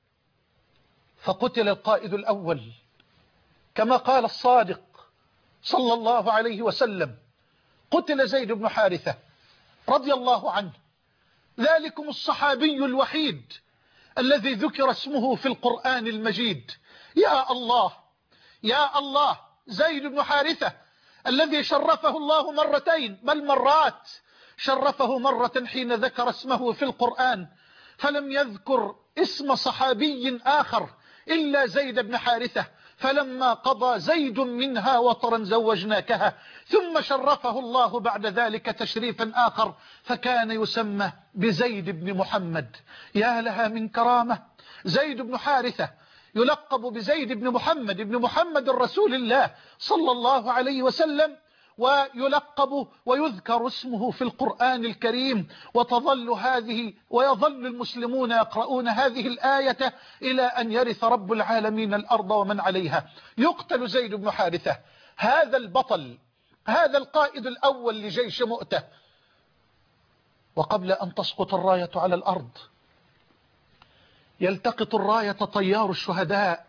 فقتل القائد الأول كما قال الصادق صلى الله عليه وسلم، قتل زيد بن حارثة رضي الله عنه، ذلكم الصحابي الوحيد الذي ذكر اسمه في القرآن المجيد. يا الله، يا الله، زيد بن حارثة الذي شرفه الله مرتين بل مرات، شرفه مرة حين ذكر اسمه في القرآن فلم يذكر اسم صحابي آخر إلا زيد بن حارثة، فلما قضى زيد منها وطرا زوجناكها، ثم شرفه الله بعد ذلك تشريفا آخر فكان يسمى بزيد بن محمد. يا لها من كرامة، زيد بن حارثة يلقب بزيد بن محمد بن محمد رسول الله صلى الله عليه وسلم، ويلقب ويذكر اسمه في القرآن الكريم، ويظل المسلمون يقرؤون هذه الآية إلى أن يرث رب العالمين الأرض ومن عليها. يقتل زيد بن حارثة، هذا البطل، هذا القائد الأول لجيش مؤتة. وقبل أن تسقط الراية على الأرض يلتقط الراية طيار الشهداء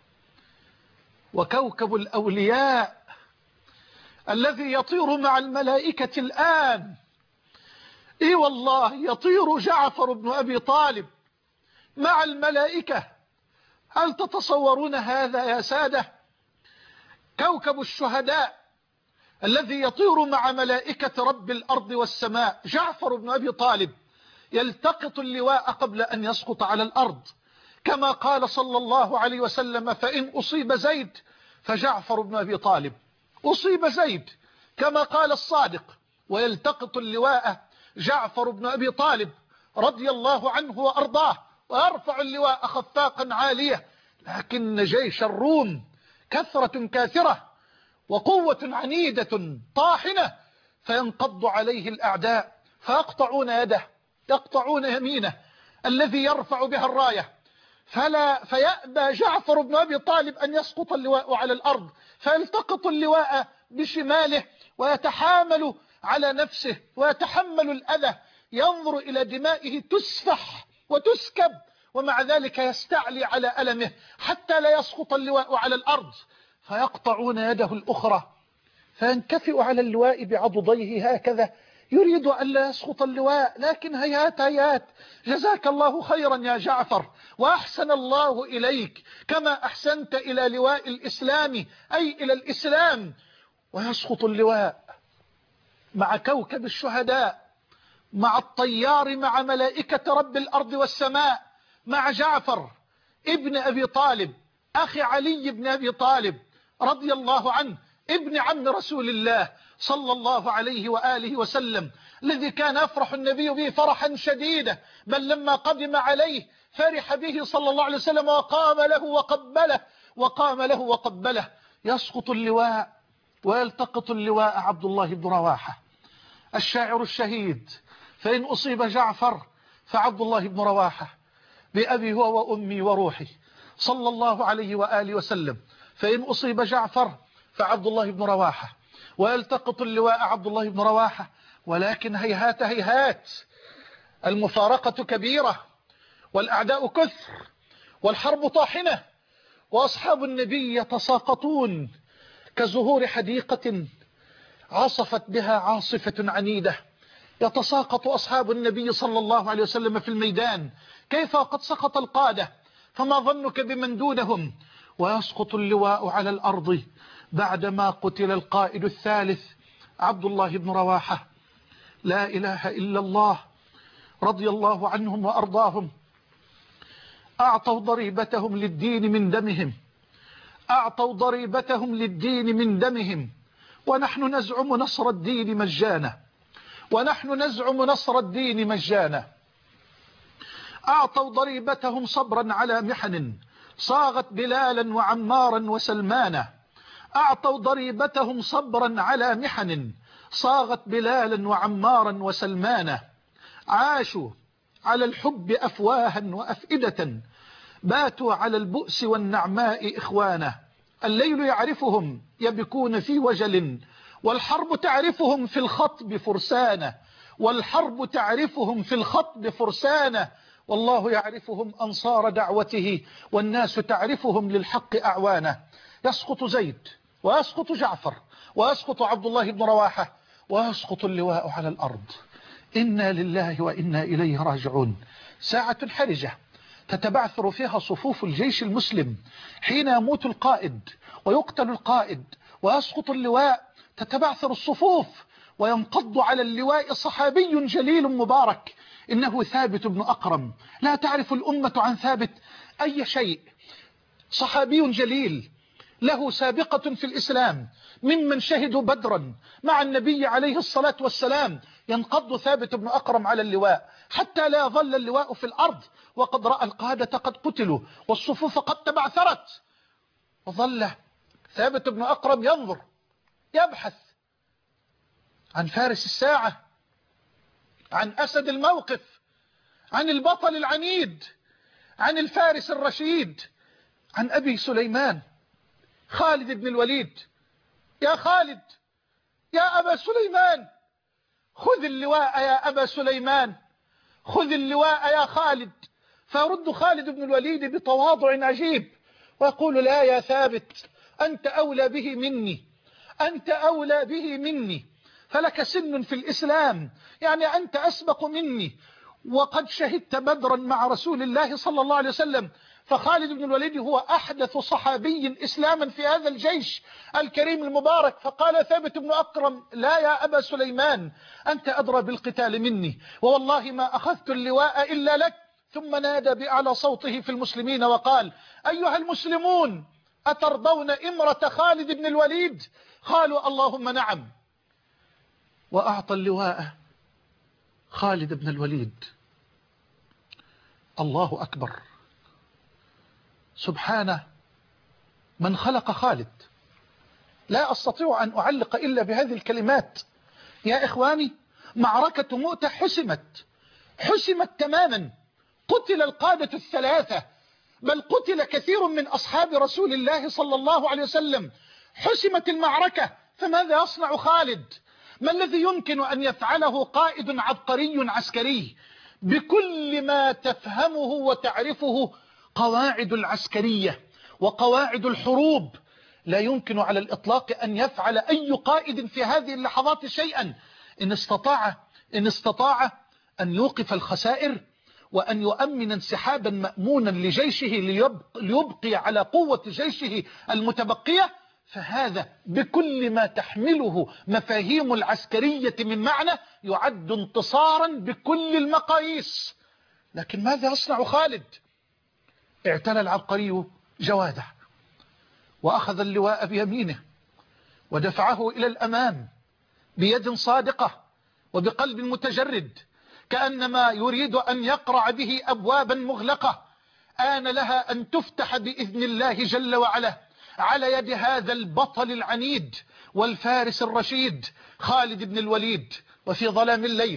وكوكب الأولياء الذي يطير مع الملائكة الآن. اي والله يطير جعفر بن أبي طالب مع الملائكة. هل تتصورون هذا يا سادة؟ كوكب الشهداء الذي يطير مع ملائكة رب الأرض والسماء، جعفر بن أبي طالب يلتقط اللواء قبل أن يسقط على الأرض، كما قال صلى الله عليه وسلم: فإن أصيب زيد فجعفر بن أبي طالب. أصيب زيد كما قال الصادق، ويلتقط اللواء جعفر بن أبي طالب رضي الله عنه وأرضاه، ويرفع اللواء خفاقا عالية. لكن جيش الروم كثرة كاثرة وقوة عنيدة طاحنة، فينقض عليه الأعداء فيقطعون يده، يقطعون يمينه الذي يرفع بها الراية، فيأبى جعفر بن أبي طالب أن يسقط اللواء على الأرض، فيلتقط اللواء بشماله ويتحامل على نفسه ويتحمل الأذى، ينظر إلى دمائه تسفح وتسكب، ومع ذلك يستعلي على ألمه حتى لا يسقط اللواء على الأرض. فيقطعون يده الأخرى فينكفئ على اللواء بعضديه هكذا، يريد أن لا يسقط اللواء، لكن هيات هيات. جزاك الله خيرا يا جعفر، وأحسن الله إليك كما أحسنت إلى لواء الإسلام، أي إلى الإسلام. ويسقط اللواء مع كوكب الشهداء، مع الطيار، مع ملائكة رب الأرض والسماء، مع جعفر ابن أبي طالب أخي علي بن أبي طالب رضي الله عنه، ابن عم رسول الله صلى الله عليه وآله وسلم، الذي كان يفرح النبي به فرحا شديدا، بل لما قدم عليه فرح به صلى الله عليه وسلم وقام له وقبله. يسقط اللواء ويلتقط اللواء عبد الله بن رواحة الشاعر الشهيد: فإن أصيب جعفر فعبد الله بن رواحة بأبي هو وأمي وروحي صلى الله عليه وآله وسلم. فإن أصيب جعفر فعبد الله بن رواحة، ويلتقط اللواء عبد الله بن رواحة. ولكن هيهات هيهات، المفارقة كبيرة والأعداء كثر والحرب طاحنة، وأصحاب النبي يتساقطون كزهور حديقة عصفت بها عاصفة عنيدة. يتساقط أصحاب النبي صلى الله عليه وسلم في الميدان، كيف قد سقط القادة، فما ظنك بمن دونهم؟ ويسقط اللواء على الأرض بعدما قتل القائد الثالث عبد الله بن رواحة. لا إله إلا الله، رضي الله عنهم وأرضاهم. أعطوا ضريبتهم للدين من دمهم، أعطوا ضريبتهم للدين من دمهم، ونحن نزعم نصر الدين مجانا، ونحن نزعم نصر الدين مجانا. أعطوا ضريبتهم صبرا على محن صاغت بلالا وعمارا وسلمانا، أعطوا ضريبتهم صبرا على محن صاغت بلالا وعمارا وسلمانا، عاشوا على الحب أفواها وأفئدة، باتوا على البؤس والنعماء إخوانا. الليل يعرفهم يبكون في وجل، والحرب تعرفهم في الخطب فرسانا، والحرب تعرفهم في الخطب فرسانا، والله يعرفهم أنصار دعوته، والناس تعرفهم للحق أعوانا. يسقط زيد ويسقط جعفر ويسقط عبد الله بن رواحة ويسقط اللواء على الأرض. إنا لله وإنا إليه راجعون. ساعة حرجة تتبعثر فيها صفوف الجيش المسلم حين يموت القائد ويقتل القائد ويسقط اللواء، تتبعثر الصفوف وينقض على اللواء صحابي جليل مبارك إنه ثابت بن أقرم. لا تعرف الأمة عن ثابت أي شيء. صحابي جليل له سابقة في الإسلام، ممن شهدوا بدرا مع النبي عليه الصلاة والسلام. ينقض ثابت بن أقرم على اللواء حتى لا يظل اللواء في الأرض، وقد رأى القادة قد قتلوا والصفوف قد تبعثرت. وظل ثابت بن أقرم ينظر، يبحث عن فارس الساعة، عن أسد الموقف، عن البطل العنيد، عن الفارس الرشيد، عن أبي سليمان خالد بن الوليد. يا خالد، يا أبا سليمان، خذ اللواء يا أبا سليمان، خذ اللواء يا خالد. فيرد خالد بن الوليد بتواضع عجيب ويقول: لا يا ثابت، أنت أولى به مني، أنت أولى به مني، فلك سن في الإسلام، يعني أنت أسبق مني، وقد شهدت بدرا مع رسول الله صلى الله عليه وسلم. فخالد بن الوليد هو أحدث صحابي إسلاما في هذا الجيش الكريم المبارك. فقال ثابت بن أقرم: لا يا أبا سليمان، أنت أدرى بالقتال مني، ووالله ما أخذت اللواء إلا لك. ثم نادى بأعلى صوته في المسلمين وقال: أيها المسلمون، أترضون إمرة خالد بن الوليد؟ قالوا: اللهم نعم. وأعطى اللواء خالد بن الوليد. الله أكبر، سبحانه من خلق خالد. لا أستطيع أن أعلق إلا بهذه الكلمات. يا إخواني، معركة مؤتة حسمت تماما. قتل القادة الثلاثة، بل قتل كثير من أصحاب رسول الله صلى الله عليه وسلم. حسمت المعركة، فماذا يصنع خالد؟ ما الذي يمكن أن يفعله قائد عبقري عسكري بكل ما تفهمه وتعرفه قواعد العسكرية وقواعد الحروب؟ لا يمكن على الإطلاق أن يفعل أي قائد في هذه اللحظات شيئا إن استطاع أن يوقف الخسائر وأن يؤمن انسحابا مأمونا لجيشه ليبقي على قوة جيشه المتبقية، فهذا بكل ما تحمله مفاهيم العسكرية من معنى يعد انتصارا بكل المقاييس. لكن ماذا يصنع خالد؟ اعتنى العبقري جواده وأخذ اللواء بيمينه ودفعه إلى الأمام بيد صادقة وبقلب متجرد، كأنما يريد أن يقرع به أبوابا مغلقة آن لها أن تفتح بإذن الله جل وعلا على يد هذا البطل العنيد والفارس الرشيد خالد بن الوليد. وفي ظلام الليل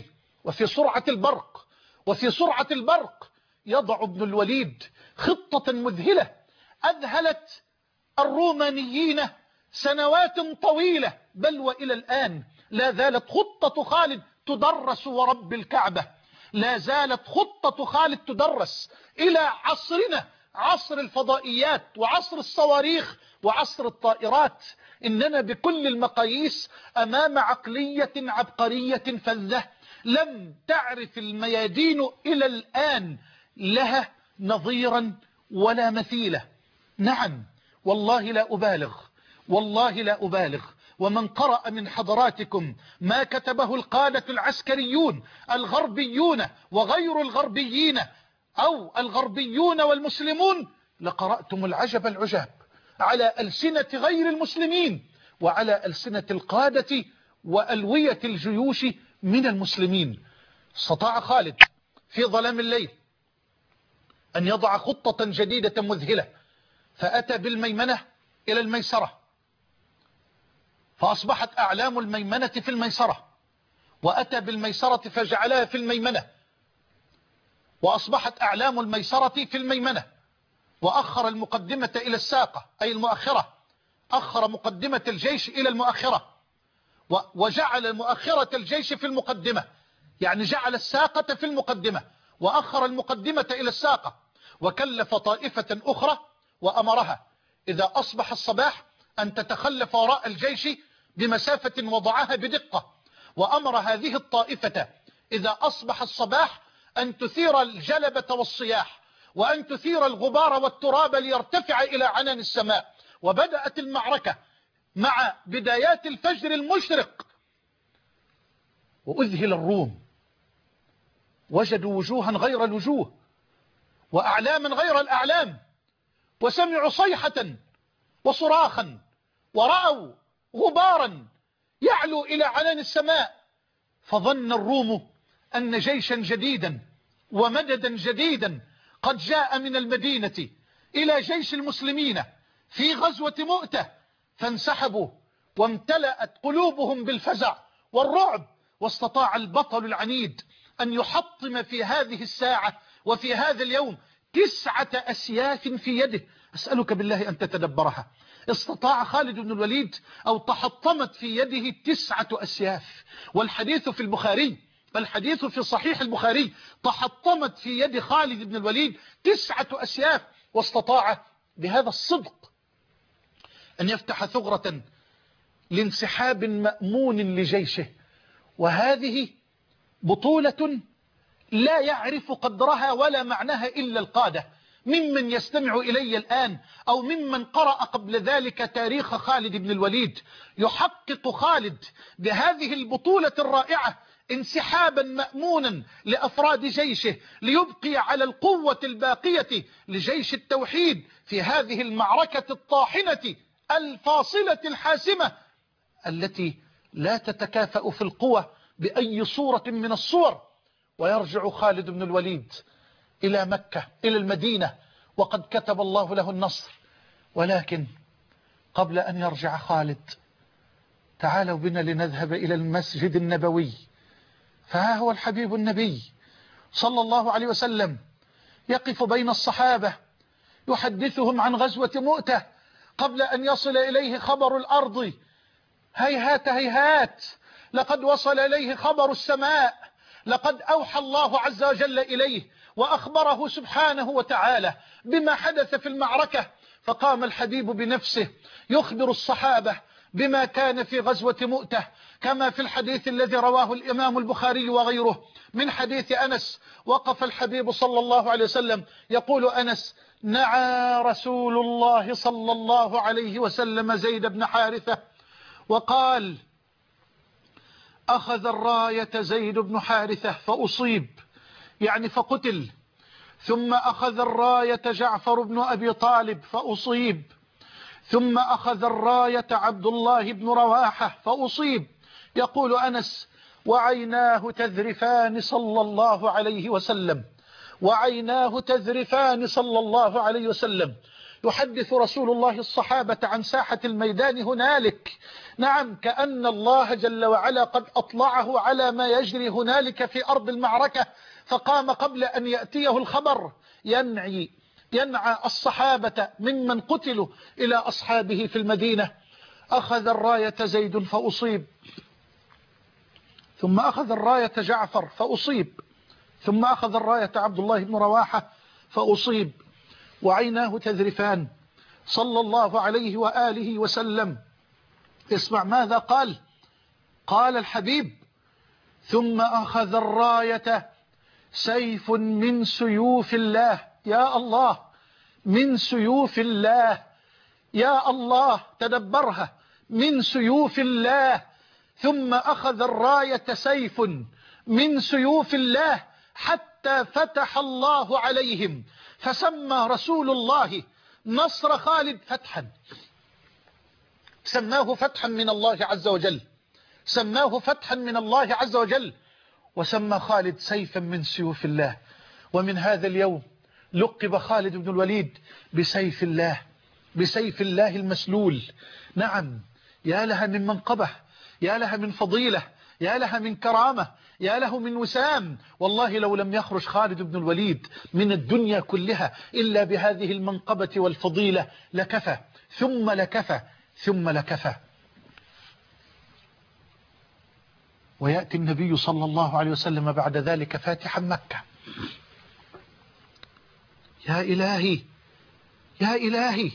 وفي سرعة البرق يضع ابن الوليد خطة مذهلة أذهلت الرومانيين سنوات طويلة، بل وإلى الآن لا زالت خطة خالد تدرس ورب الكعبة، لا زالت خطة خالد تدرس إلى عصرنا، عصر الفضائيات وعصر الصواريخ وعصر الطائرات. إننا بكل المقاييس أمام عقلية عبقرية فذة لم تعرف الميادين إلى الآن لها نظيرا ولا مثيلة. نعم، والله لا أبالغ، ومن قرأ من حضراتكم ما كتبه القادة العسكريون الغربيون وغير الغربيين أو الغربيون والمسلمون لقرأتم العجب العجاب على ألسنة غير المسلمين وعلى ألسنة القادة وألوية الجيوش من المسلمين. استطاع خالد في ظلام الليل أن يضع خطة جديدة مذهلة، فأتى بالميمنة إلى الميسرة، فأصبحت أعلام الميمنة في الميسرة، وأتى بالميسرة فجعلها في الميمنة، وأصبحت أعلام الميسرة في الميمنة، وأخر المقدمة إلى الساقة أي المؤخرة، أخر مقدمة الجيش إلى المؤخرة، وجعل مؤخرة الجيش في المقدمة، يعني جعل الساقة في المقدمة وأخر المقدمة إلى الساقة، وكلف طائفة أخرى وأمرها إذا أصبح الصباح أن تتخلف وراء الجيش بمسافة وضعها بدقة، وأمر هذه الطائفة إذا أصبح الصباح أن تثير الجلبة والصياح وأن تثير الغبار والتراب ليرتفع إلى عنان السماء. وبدأت المعركة مع بدايات الفجر المشرق، وأذهل الروم وجدوا وجوها غير الوجوه وأعلاما غير الأعلام، وسمعوا صيحة وصراخا، ورأوا غبارا يعلو إلى عنان السماء، فظن الروم أن جيشا جديدا ومددا جديدا قد جاء من المدينة إلى جيش المسلمين في غزوة مؤتة، فانسحبوا وامتلأت قلوبهم بالفزع والرعب، واستطاع البطل العنيد أن يحطم في هذه الساعة وفي هذا اليوم 9 أسياف في يده. أسألك بالله أن تتدبرها. استطاع خالد بن الوليد أو تحطمت في يده 9 أسياف، والحديث في البخاري، الحديث في صحيح البخاري، تحطمت في يد خالد بن الوليد 9 أسياف، واستطاع بهذا الصدق أن يفتح ثغرة لانسحاب مأمون لجيشه. وهذه بطولة لا يعرف قدرها ولا معناها إلا القادة، ممن يستمع إلي الآن أو ممن قرأ قبل ذلك تاريخ خالد بن الوليد. يحقق خالد بهذه البطولة الرائعة انسحابا مأمونا لأفراد جيشه، ليبقي على القوة الباقية لجيش التوحيد في هذه المعركة الطاحنة الفاصلة الحاسمة، التي لا تتكافأ في القوة بأي صورة من الصور. ويرجع خالد بن الوليد إلى مكة، إلى المدينة، وقد كتب الله له النصر. ولكن قبل أن يرجع خالد، تعالوا بنا لنذهب إلى المسجد النبوي، فها هو الحبيب النبي صلى الله عليه وسلم يقف بين الصحابة يحدثهم عن غزوة مؤتة قبل أن يصل إليه خبر الأرض. هيهات هيهات، لقد وصل إليه خبر السماء، لقد أوحى الله عز وجل إليه وأخبره سبحانه وتعالى بما حدث في المعركة. فقام الحبيب بنفسه يخبر الصحابة بما كان في غزوة مؤتة، كما في الحديث الذي رواه الإمام البخاري وغيره من حديث أنس. وقف الحبيب صلى الله عليه وسلم يقول أنس: نعى رسول الله صلى الله عليه وسلم زيد بن حارثة وقال: أخذ الراية زيد بن حارثة فأصيب، يعني فقتل، ثم أخذ الراية جعفر بن أبي طالب فأصيب، ثم أخذ الراية عبد الله بن رواحة فأصيب. يقول أنس: وعيناه تذرفان صلى الله عليه وسلم، وعيناه تذرفان صلى الله عليه وسلم. يحدث رسول الله الصحابة عن ساحة الميدان هنالك، نعم، كأن الله جل وعلا قد أطلعه على ما يجري هنالك في أرض المعركة، فقام قبل أن يأتيه الخبر ينعى الصحابة ممن قتلوا إلى أصحابه في المدينة. أخذ الراية زيد فأصيب، ثم أخذ الراية جعفر فأصيب، ثم أخذ الراية عبد الله بن رواحة فأصيب، وعيناه تذرفان صلى الله عليه وآله وسلم. اسمع ماذا قال. قال الحبيب: ثم أخذ الراية سيف من سيوف الله. يا الله، من سيوف الله، يا الله، تدبرها، من سيوف الله. ثم أخذ الراية سيف من سيوف الله حتى فتح الله عليهم، فسمى رسول الله نصر خالد فتحا، سماه فتحا من الله عز وجل، سماه فتحا من الله عز وجل، وسمى خالد سيفا من سيوف الله. ومن هذا اليوم لقب خالد بن الوليد بسيف الله، بسيف الله المسلول. نعم، يا لها من منقبة، يا لها من فضيلة، يا لها من كرامة، يا له من وسام. والله لو لم يخرج خالد بن الوليد من الدنيا كلها إلا بهذه المنقبة والفضيلة لكفى ثم لكفى ثم لكفى. ويأتي النبي صلى الله عليه وسلم بعد ذلك فاتحا مكة. يا إلهي، يا إلهي،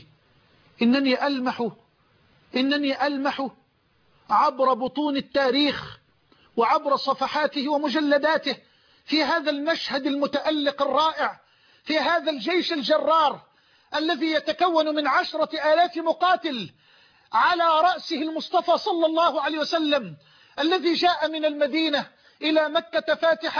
إنني ألمح عبر بطون التاريخ وعبر صفحاته ومجلداته في هذا المشهد المتألق الرائع، في هذا الجيش الجرار الذي يتكون من 10,000 مقاتل، على رأسه المصطفى صلى الله عليه وسلم الذي جاء من المدينة إلى مكة فاتحة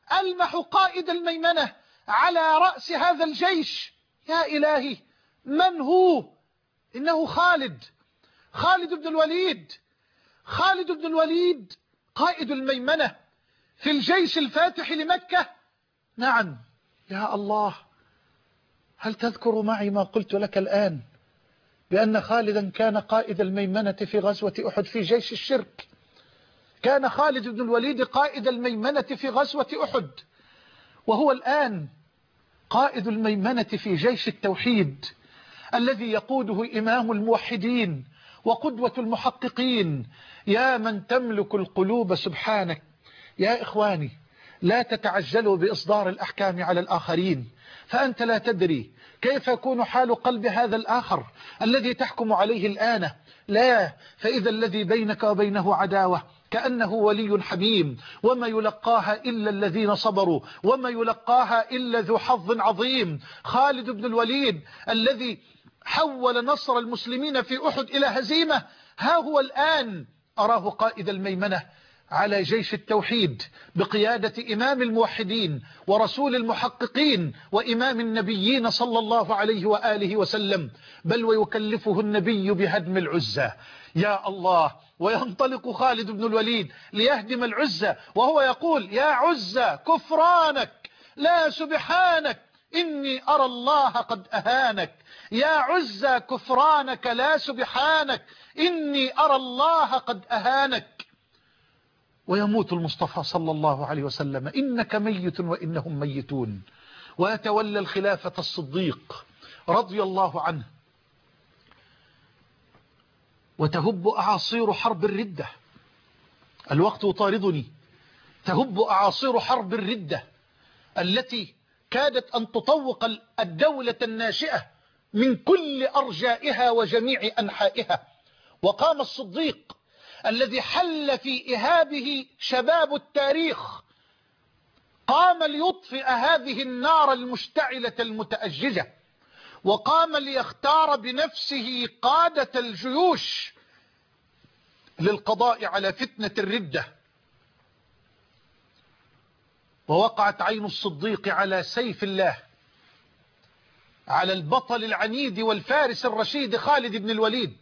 ألمح قائد الميمنة على رأس هذا الجيش. يا إلهي، من هو؟ إنه خالد بن الوليد. خالد بن الوليد قائد الميمنة في الجيش الفاتح لمكة. نعم. يا الله، هل تذكر معي ما قلت لك الآن بأن خالدا كان قائد الميمنة في غزوة أحد في جيش الشرك؟ كان خالد بن الوليد قائد الميمنة في غزوة أحد، وهو الآن قائد الميمنة في جيش التوحيد الذي يقوده إمام الموحدين وقدوة المحققين. يا من تملك القلوب سبحانك. يا إخواني، لا تتعجلوا بإصدار الأحكام على الآخرين، فأنت لا تدري كيف يكون حال قلب هذا الآخر الذي تحكم عليه الآن. لا، فإذا الذي بينك وبينه عداوة كأنه ولي حميم، وما يلقاها إلا الذين صبروا، وما يلقاها إلا ذو حظ عظيم. خالد بن الوليد الذي حول نصر المسلمين في أحد إلى هزيمة، ها هو الآن أراه قائد الميمنة على جيش التوحيد بقيادة إمام الموحدين ورسول المحققين وإمام النبيين صلى الله عليه وآله وسلم، بل ويكلفه النبي بهدم العزة. يا الله، وينطلق خالد بن الوليد ليهدم العزة وهو يقول: يا عزة كفرانك لا سبحانك، إني أرى الله قد أهانك. يا عزة كفرانك لا سبحانك، إني أرى الله قد أهانك. ويموت المصطفى صلى الله عليه وسلم: إنك ميت وإنهم ميتون. ويتولى الخلافة الصديق رضي الله عنه، وتهب أعاصير حرب الردة. الوقت يطاردني. تهب أعاصير حرب الردة التي كادت أن تطوق الدولة الناشئة من كل أرجائها وجميع أنحائها. وقام الصديق الذي حل في إهابه شباب التاريخ، قام ليطفئ هذه النار المشتعلة المتأججة، وقام ليختار بنفسه قادة الجيوش للقضاء على فتنة الردة. ووقعت عين الصديق على سيف الله، على البطل العنيد والفارس الرشيد خالد بن الوليد،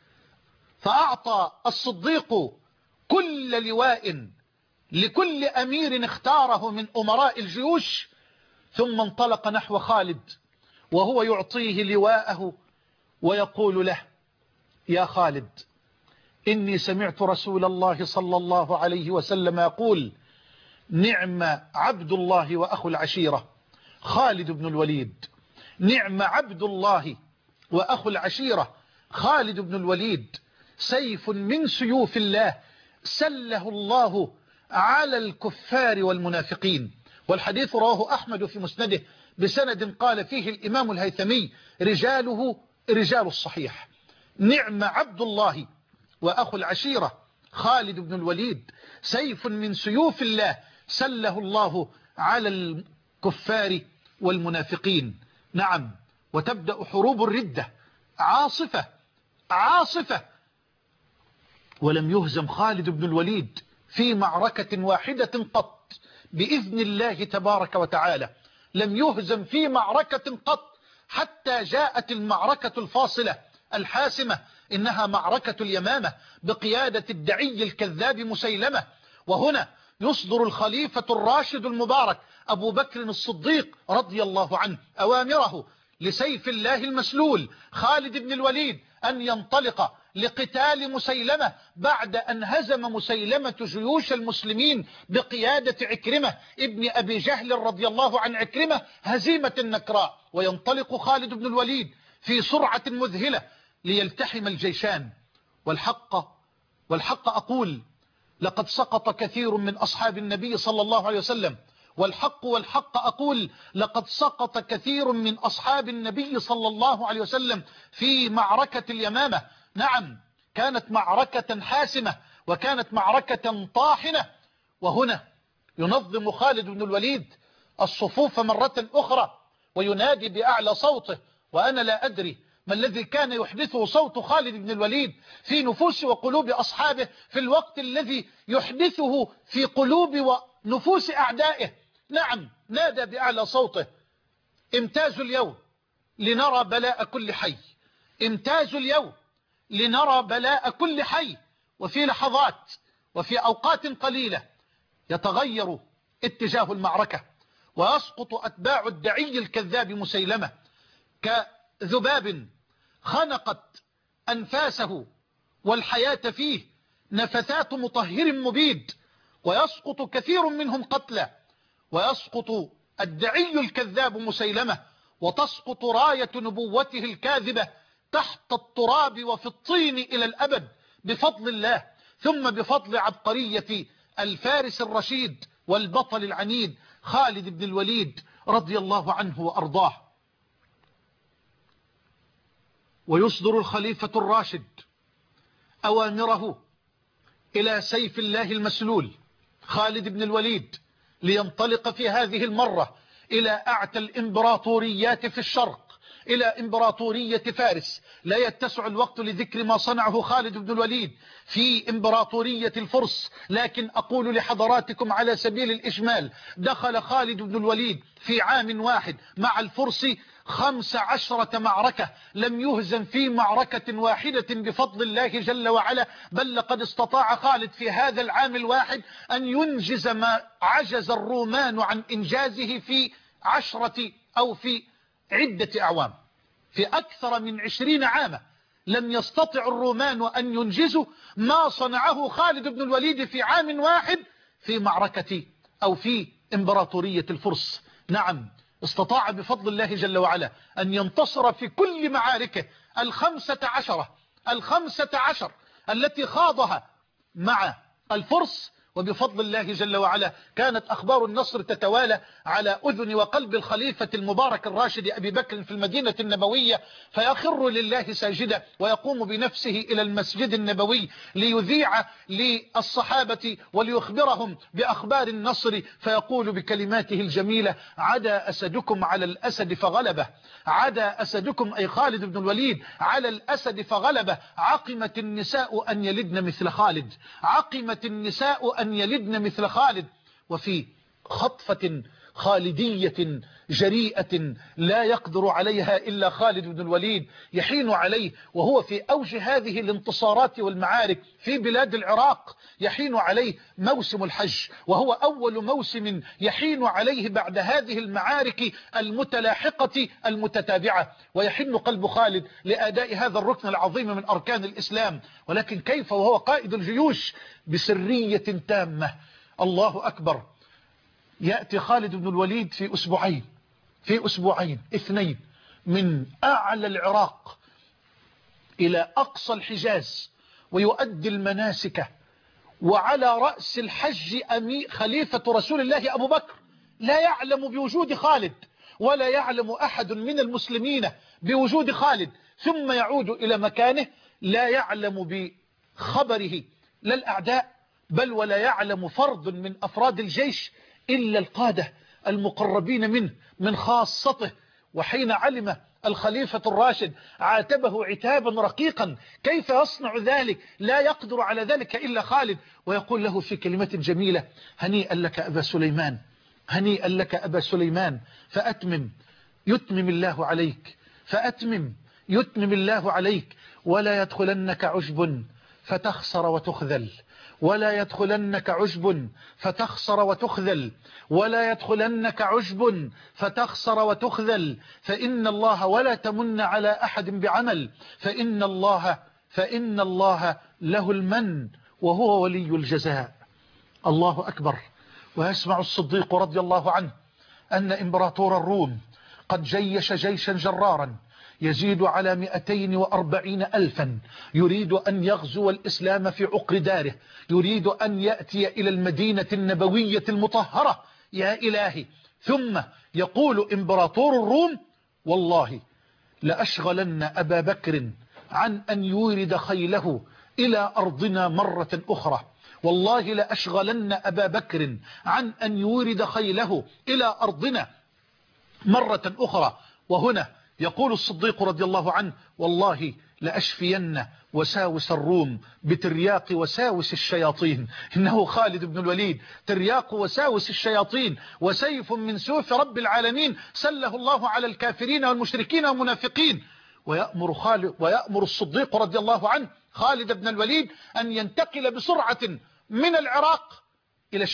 فأعطى الصديق كل لواء لكل أمير اختاره من أمراء الجيوش، ثم انطلق نحو خالد وهو يعطيه لواءه ويقول له: يا خالد، إني سمعت رسول الله صلى الله عليه وسلم يقول: نعم عبد الله وأخو العشيرة خالد بن الوليد. نعم عبد الله وأخو العشيرة خالد بن الوليد، سيف من سيوف الله سله الله على الكفار والمنافقين. والحديث رواه أحمد في مسنده بسند قال فيه الإمام الهيثمي: رجاله رجال الصحيح. نعم عبد الله وأخو العشيرة خالد بن الوليد، سيف من سيوف الله سله الله على الكفار والمنافقين. نعم. وتبدأ حروب الردة عاصفة عاصفة، ولم يهزم خالد بن الوليد في معركة واحدة قط بإذن الله تبارك وتعالى. لم يهزم في معركة قط حتى جاءت المعركة الفاصلة الحاسمة، إنها معركة اليمامة بقيادة الدعي الكذاب مسيلمة. وهنا يصدر الخليفة الراشد المبارك أبو بكر الصديق رضي الله عنه أوامره لسيف الله المسلول خالد بن الوليد أن ينطلق لقتال مسيلمة بعد أن هزم مسيلمة جيوش المسلمين بقيادة عكرمة ابن أبي جهل رضي الله عن عكرمة هزيمة نكراء. وينطلق خالد بن الوليد في سرعة مذهلة ليلتحم الجيشان. والحق أقول: لقد سقط كثير من أصحاب النبي صلى الله عليه وسلم. والحق أقول: لقد سقط كثير من أصحاب النبي صلى الله عليه وسلم في معركة اليمامة. نعم، كانت معركة حاسمة وكانت معركة طاحنة. وهنا ينظم خالد بن الوليد الصفوف مرة أخرى وينادي بأعلى صوته. وأنا لا أدري ما الذي كان يحدثه صوت خالد بن الوليد في نفوس وقلوب أصحابه في الوقت الذي يحدثه في قلوب ونفوس أعدائه. نعم نادى بأعلى صوته: امتازوا اليوم لنرى بلاء كل حي، امتازوا اليوم لنرى بلاء كل حي. وفي لحظات وفي أوقات قليلة يتغير اتجاه المعركة، ويسقط أتباع الدعي الكذاب مسيلمة كذباب خنقت أنفاسه والحياة فيه نفثات مطهر مبيد، ويسقط كثير منهم قتلى، ويسقط الدعي الكذاب مسيلمة، وتسقط راية نبوته الكاذبة تحت التراب وفي الطين إلى الأبد بفضل الله، ثم بفضل عبقرية الفارس الرشيد والبطل العنيد خالد بن الوليد رضي الله عنه وأرضاه. ويصدر الخليفة الراشد أوامره إلى سيف الله المسلول خالد بن الوليد لينطلق في هذه المرة إلى أعتى الإمبراطوريات في الشرق، إلى إمبراطورية فارس. لا يتسع الوقت لذكر ما صنعه خالد بن الوليد في إمبراطورية الفرس، لكن أقول لحضراتكم على سبيل الإجمال: دخل خالد بن الوليد في عام واحد مع الفرس 15 معركة، لم يهزم في معركة واحدة بفضل الله جل وعلا، بل لقد استطاع خالد في هذا العام الواحد أن ينجز ما عجز الرومان عن إنجازه في 10 أو في عدة أعوام. في أكثر من 20 عاما لم يستطع الرومان أن ينجزوا ما صنعه خالد بن الوليد في عام واحد في معركة أو في إمبراطورية الفرس. نعم استطاع بفضل الله جل وعلا أن ينتصر في كل معاركه 15 التي خاضها مع الفرس، وبفضل الله جل وعلا كانت أخبار النصر تتوالى على أذن وقلب الخليفة المبارك الراشد أبي بكر في المدينة النبوية، فيخر لله ساجدا ويقوم بنفسه إلى المسجد النبوي ليذيع للصحابة وليخبرهم بأخبار النصر، فيقول بكلماته الجميلة: عدا أسدكم على الأسد فغلبه، عدا أسدكم أي خالد بن الوليد على الأسد فغلبه، عقمت النساء أن يلدن مثل خالد، عقمت النساء أن يلدن مثل خالد. وفي خطفة خالدية جريئة لا يقدر عليها إلا خالد بن الوليد، يحين عليه وهو في أوج هذه الانتصارات والمعارك في بلاد العراق، يحين عليه موسم الحج، وهو أول موسم يحين عليه بعد هذه المعارك المتلاحقة المتتابعة، ويحن قلب خالد لأداء هذا الركن العظيم من أركان الإسلام. ولكن كيف وهو قائد الجيوش بسرية تامة؟ الله أكبر. يأتي خالد بن الوليد في أسبوعين 2 من أعلى العراق إلى أقصى الحجاز، ويؤدي المناسك، وعلى رأس الحج خليفة رسول الله أبو بكر لا يعلم بوجود خالد، ولا يعلم أحد من المسلمين بوجود خالد، ثم يعود إلى مكانه لا يعلم بخبره لا الأعداء، بل ولا يعلم فرد من أفراد الجيش إلا القادة المقربين منه من خاصته. وحين علم الخليفة الراشد عاتبه عتابا رقيقا: كيف يصنع ذلك؟ لا يقدر على ذلك إلا خالد. ويقول له في كلمة جميلة: هنيئا لك أبا سليمان، هنيئا لك أبا سليمان، فأتمم يتمم الله عليك، فأتمم يتمم الله عليك، ولا يدخلنك عجب فتخسر وتخذل، ولا يدخلنك عجب فتخسر وتخذل، ولا يدخلنك عجب فتخسر وتخذل، فإن الله ولا تمن على أحد بعمل، فإن الله له المن وهو ولي الجزاء. الله أكبر. ويسمع الصديق رضي الله عنه أن إمبراطور الروم قد جيش جيشا جرارا يزيد على 240,000 يريد أن يغزو الإسلام في عقر داره، يريد أن يأتي إلى المدينة النبوية المطهرة. يا إلهي. ثم يقول إمبراطور الروم: والله لأشغلن أبا بكر عن أن يورد خيله إلى أرضنا مرة أخرى، والله لأشغلن أبا بكر عن أن يورد خيله إلى أرضنا مرة أخرى. وهنا يقول الصديق رضي الله عنه: والله لأشفين وساوس الروم بترياق وساوس الشياطين. إنه خالد بن الوليد ترياق وساوس الشياطين وسيف من سيوف رب العالمين سله الله على الكافرين والمشركين والمنافقين. ويأمر الصديق رضي الله عنه خالد بن الوليد أن ينتقل بسرعة من العراق إلى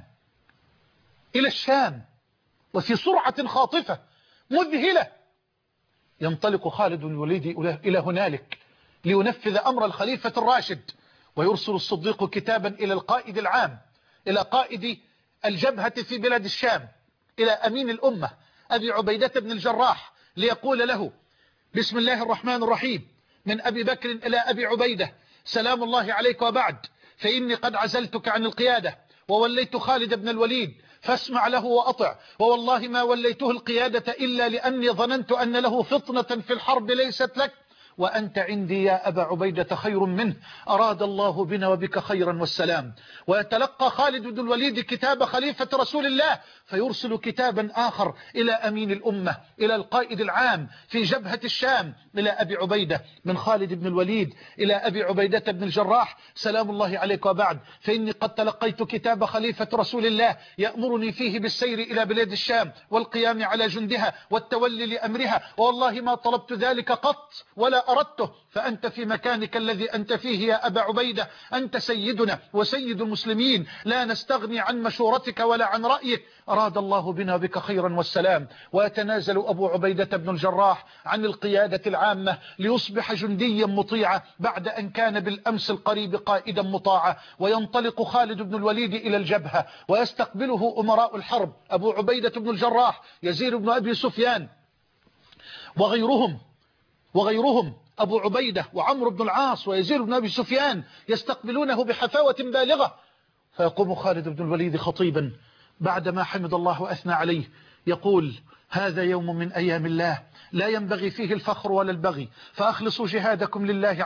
الشام وفي سرعة خاطفة مذهلة ينطلق خالد بن الوليد إلى هنالك لينفذ أمر الخليفة الراشد. ويرسل الصديق كتابا إلى القائد العام، إلى قائد الجبهة في بلاد الشام، إلى أمين الأمة أبي عبيدة بن الجراح، ليقول له: بسم الله الرحمن الرحيم، من أبي بكر إلى أبي عبيدة، سلام الله عليك، وبعد، فإني قد عزلتك عن القيادة ووليت خالد بن الوليد، فاسمع له وأطع، ووالله ما وليته القيادة إلا لأني ظننت أن له فطنة في الحرب ليست لك، وأنت عندي يا أبا عبيدة خير منه، أراد الله بنا وبك خيرا والسلام. ويتلقى خالد بن الوليد كتاب خليفة رسول الله، فيرسل كتابا آخر إلى أمين الأمة، إلى القائد العام في جبهة الشام، إلى أبي عبيدة، من خالد بن الوليد إلى أبي عبيدة بن الجراح، سلام الله عليك، وبعد، فإني قد تلقيت كتاب خليفة رسول الله يأمرني فيه بالسير إلى بلاد الشام والقيام على جندها والتولي لأمرها، والله ما طلبت ذلك قط ولا أردته، فأنت في مكانك الذي أنت فيه يا أبا عبيدة، أنت سيدنا وسيد المسلمين، لا نستغني عن مشورتك ولا عن رأيك، أراد الله بنا بك خيرا والسلام. ويتنازل أبو عبيدة بن الجراح عن القيادة العامة ليصبح جنديا مطيعا بعد أن كان بالأمس القريب قائدا مطاعا. وينطلق خالد بن الوليد إلى الجبهة ويستقبله أمراء الحرب، أبو عبيدة بن الجراح، يزيد بن أبي سفيان، وغيرهم أبو عبيدة وعمرو بن العاص ويزيد بن أبي سفيان يستقبلونه بحفاوة بالغة. فيقوم خالد بن الوليد خطيبا بعدما حمد الله وأثنى عليه، يقول: هذا يوم من أيام الله لا ينبغي فيه الفخر ولا البغي، فأخلصوا جهادكم لله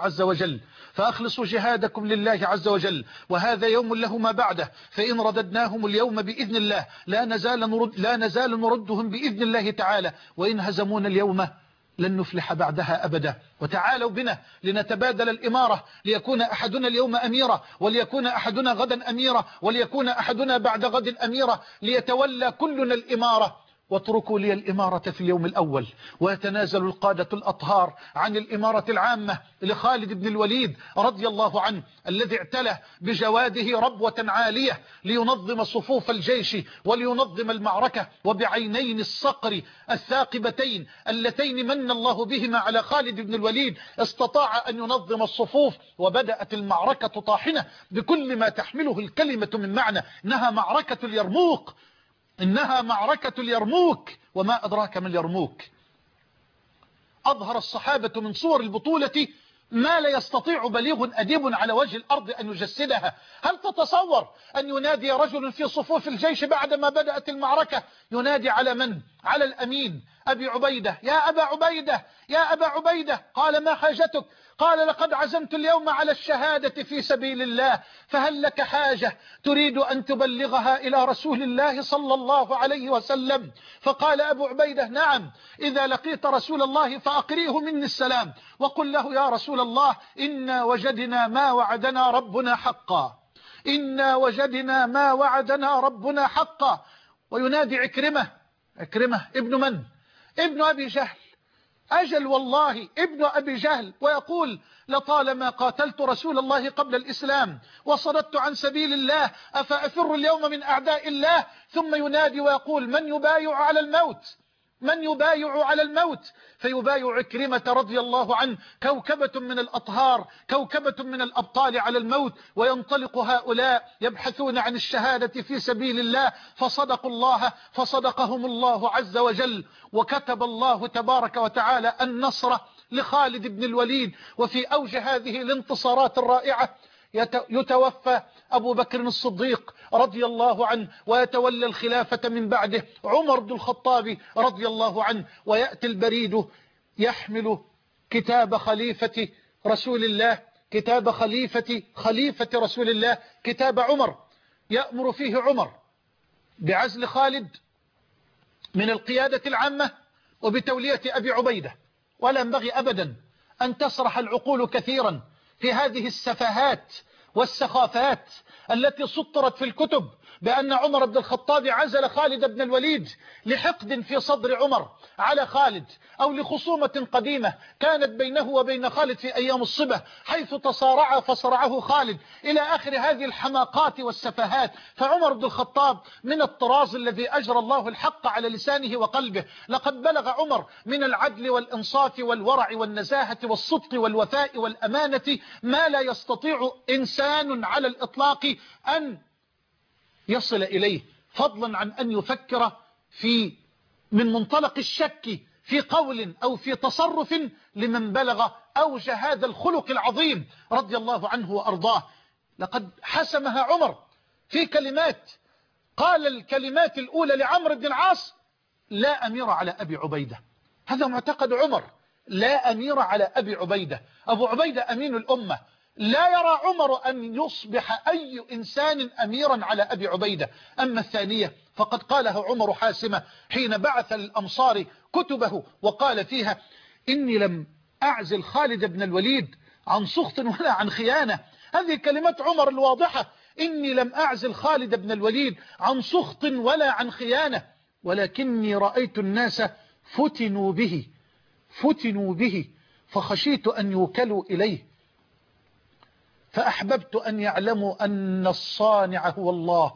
عز وجل، وهذا يوم له ما بعده، فإن رددناهم اليوم بإذن الله لا نزال نردهم بإذن الله تعالى، وإن هزمونا اليوم لن نفلح بعدها أبدا. وتعالوا بنا لنتبادل الإمارة، ليكون أحدنا اليوم أميرا، وليكون أحدنا غدا أميرا، وليكون أحدنا بعد غد أميرا، ليتولى كلنا الإمارة، واتركوا لي الإمارة في اليوم الأول. ويتنازل القادة الأطهار عن الإمارة العامة لخالد بن الوليد رضي الله عنه، الذي اعتلى بجواده ربوة عالية لينظم صفوف الجيش ولينظم المعركة، وبعينين الصقر الثاقبتين اللتين من الله بهما على خالد بن الوليد استطاع أن ينظم الصفوف. وبدأت المعركة طاحنة بكل ما تحمله الكلمة من معنى، إنها معركة اليرموك، وما أدراك ما اليرموك. أظهر الصحابة من صور البطولة ما لا يستطيع بليغ أديب على وجه الأرض أن يجسدها. هل تتصور أن ينادي رجل في صفوف الجيش بعدما بدأت المعركة، ينادي على من؟ على الأمين أبي عبيدة: يا أبا عبيدة، قال: ما حاجتك؟ قال: لقد عزمت اليوم على الشهادة في سبيل الله، فهل لك حاجة تريد أن تبلغها إلى رسول الله صلى الله عليه وسلم؟ فقال أبو عبيدة: نعم، إذا لقيت رسول الله فأقرئه مني السلام، وقل له: يا رسول الله، إنا وجدنا ما وعدنا ربنا حقا. وينادي عكرمة ابن من؟ ابن أبي جهل. أجل والله ابن أبي جهل، ويقول: لطالما قاتلت رسول الله قبل الإسلام وصددت عن سبيل الله، أفأفر اليوم من أعداء الله؟ ثم ينادي ويقول: من يبايع على الموت؟ فيبايع عكرمة رضي الله عنه، كوكبة من الأطهار، كوكبة من الأبطال على الموت. وينطلق هؤلاء يبحثون عن الشهادة في سبيل الله، فصدقهم الله عز وجل، وكتب الله تبارك وتعالى النصر لخالد بن الوليد. وفي أوج هذه الانتصارات الرائعة يتوفى أبو بكر الصديق رضي الله عنه، ويتولى الخلافة من بعده عمر بن الخطاب رضي الله عنه، ويأتي البريد يحمل كتاب خليفة رسول الله، كتاب عمر، يأمر فيه عمر بعزل خالد من القيادة العامة وبتولية أبي عبيدة. ولا ينبغي أبدا أن تسرح العقول كثيرا في هذه السفاهات والسخافات التي سطرت في الكتب بأن عمر بن الخطاب عزل خالد بن الوليد لحقد في صدر عمر على خالد، أو لخصومة قديمة كانت بينه وبين خالد في أيام الصبا حيث تصارع فصرعه خالد، إلى آخر هذه الحماقات والسفاهات. فعمر بن الخطاب من الطراز الذي أجرى الله الحق على لسانه وقلبه. لقد بلغ عمر من العدل والإنصاف والورع والنزاهة والصدق والوفاء والأمانة ما لا يستطيع إنسان على الإطلاق أن يصل إليه، فضلا عن أن يفكر من منطلق الشك في قول أو في تصرف لمن بلغ أوج هذا الخلق العظيم رضي الله عنه وأرضاه. لقد حسمها عمر في كلمات، قال الكلمات الأولى لعمرو بن العاص: لا أمير على أبي عبيدة. هذا معتقد عمر، لا أمير على أبي عبيدة. أبو عبيدة أمين الأمة، لا يرى عمر أن يصبح أي إنسان أميرا على أبي عبيدة. أما الثانية فقد قالها عمر حاسمة حين بعث للأمصار كتبه وقال فيها: إني لم أعزل خالد بن الوليد عن سخط ولا عن خيانة. هذه كلمات عمر الواضحة: إني لم أعزل خالد بن الوليد عن سخط ولا عن خيانة، ولكني رأيت الناس فتنوا به فخشيت أن يوكلوا إليه، فأحببت أن يعلموا أن الصانع هو الله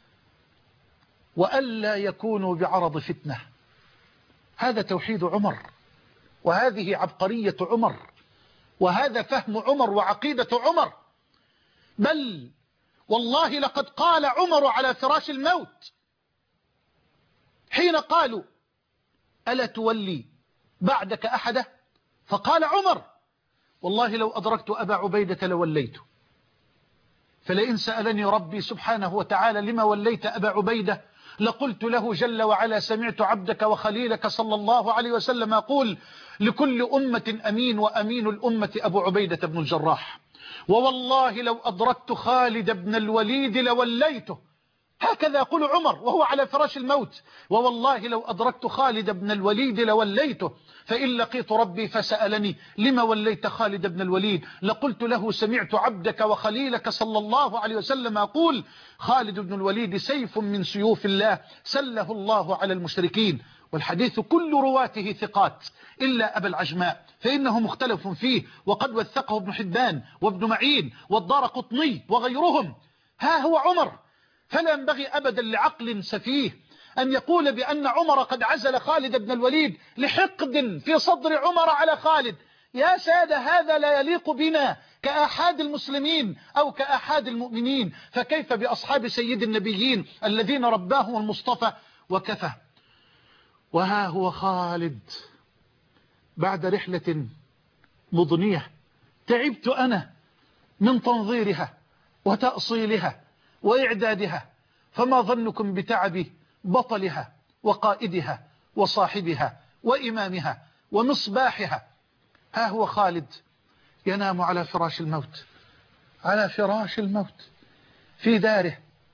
وألا يكونوا بعرض فتنة. هذا توحيد عمر، وهذه عبقرية عمر، وهذا فهم عمر وعقيدة عمر. بل والله لقد قال عمر على فراش الموت حين قالوا: ألا تولي بعدك أحدا؟ فقال عمر: والله لو أدركت أبا عبيدة لوليته، فلئن سألني ربي سبحانه وتعالى لما وليت أبا عبيدة لقلت له جل وعلا: سمعت عبدك وخليلك صلى الله عليه وسلم يقول: لكل أمة أمين، وأمين الأمة أبو عبيدة بن الجراح، ووالله لو أدركت خالد بن الوليد لوليته. هكذا يقول عمر وهو على فراش الموت: ووالله لو أدركت خالد بن الوليد لوليته، فإن لقيت ربي فسألني لما وليت خالد بن الوليد لقلت له: سمعت عبدك وخليلك صلى الله عليه وسلم يقول: خالد بن الوليد سيف من سيوف الله سله الله على المشركين. والحديث كل رواته ثقات إلا أبا العجماء فإنه مختلف فيه، وقد وثقه ابن حبان وابن معين والدارقطني وغيرهم. ها هو عمر، فلا ينبغي أبدا لعقل سفيه أن يقول بأن عمر قد عزل خالد بن الوليد لحقد في صدر عمر على خالد. يا سادة، هذا لا يليق بنا كأحد المسلمين أو كأحد المؤمنين، فكيف بأصحاب سيد النبيين الذين رباهم المصطفى وكفى. وها هو خالد بعد رحلة مضنية تعبت أنا من تنظيرها وتأصيلها وإعدادها، فما ظنكم بتعب بطلها وقائدها وصاحبها وإمامها ومصباحها. ها هو خالد ينام على فراش الموت، على فراش الموت في داره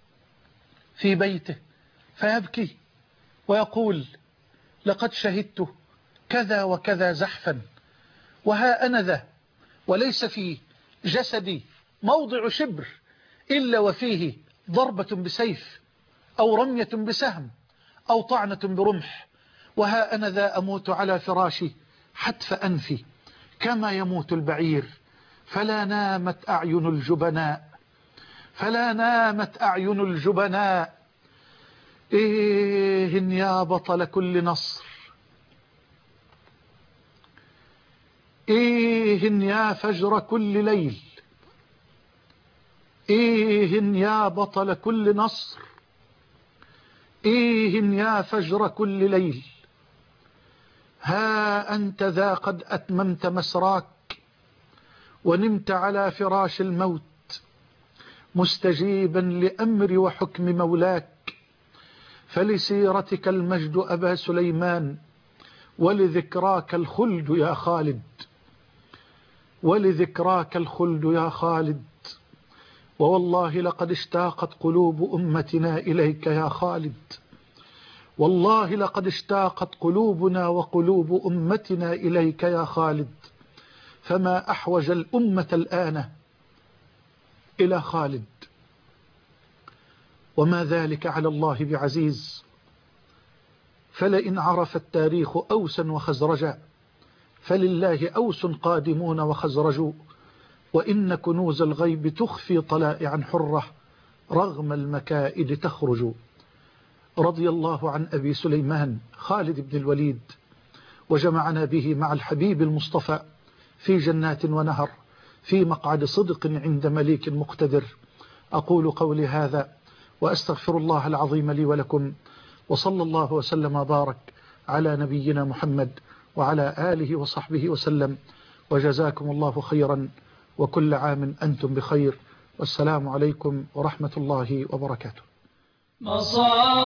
في بيته، فيبكي ويقول: لقد شهدت كذا وكذا زحفا، وها أنا ذا، وليس في جسدي موضع شبر إلا وفيه ضربة بسيف أو رمية بسهم أو طعنة برمح، وها أنا ذا أموت على فراشي حتف أنفي كما يموت البعير. فلا نامت أعين الجبناء، فلا نامت أعين الجبناء. إيه يا بطل كل نصر، إيه يا فجر كل ليل، إيه يا بطل كل نصر، إيه يا فجر كل ليل. ها أنت ذا قد أتممت مسراك ونمت على فراش الموت مستجيبا لأمر وحكم مولاك. فلسيرتك المجد أبا سليمان، ولذكراك الخلد يا خالد، ولذكراك الخلد يا خالد. ووالله لقد اشتاقت قلوب أمتنا إليك يا خالد، والله لقد اشتاقت قلوبنا وقلوب أمتنا إليك يا خالد. فما أحوج الأمة الآن إلى خالد، وما ذلك على الله بعزيز. فلئن عرف التاريخ أوسا وخزرجا فلله أوس قادمون وخزرج، وإن كنوز الغيب تخفي طلائعا حرة رغم المكائد تخرج. رضي الله عن أبي سليمان خالد بن الوليد، وجمعنا به مع الحبيب المصطفى في جنات ونهر في مقعد صدق عند مليك مقتدر. أقول قولي هذا وأستغفر الله العظيم لي ولكم، وصلى الله وسلم وبارك على نبينا محمد وعلى آله وصحبه وسلم، وجزاكم الله خيرا، وكل عام أنتم بخير، والسلام عليكم ورحمة الله وبركاته.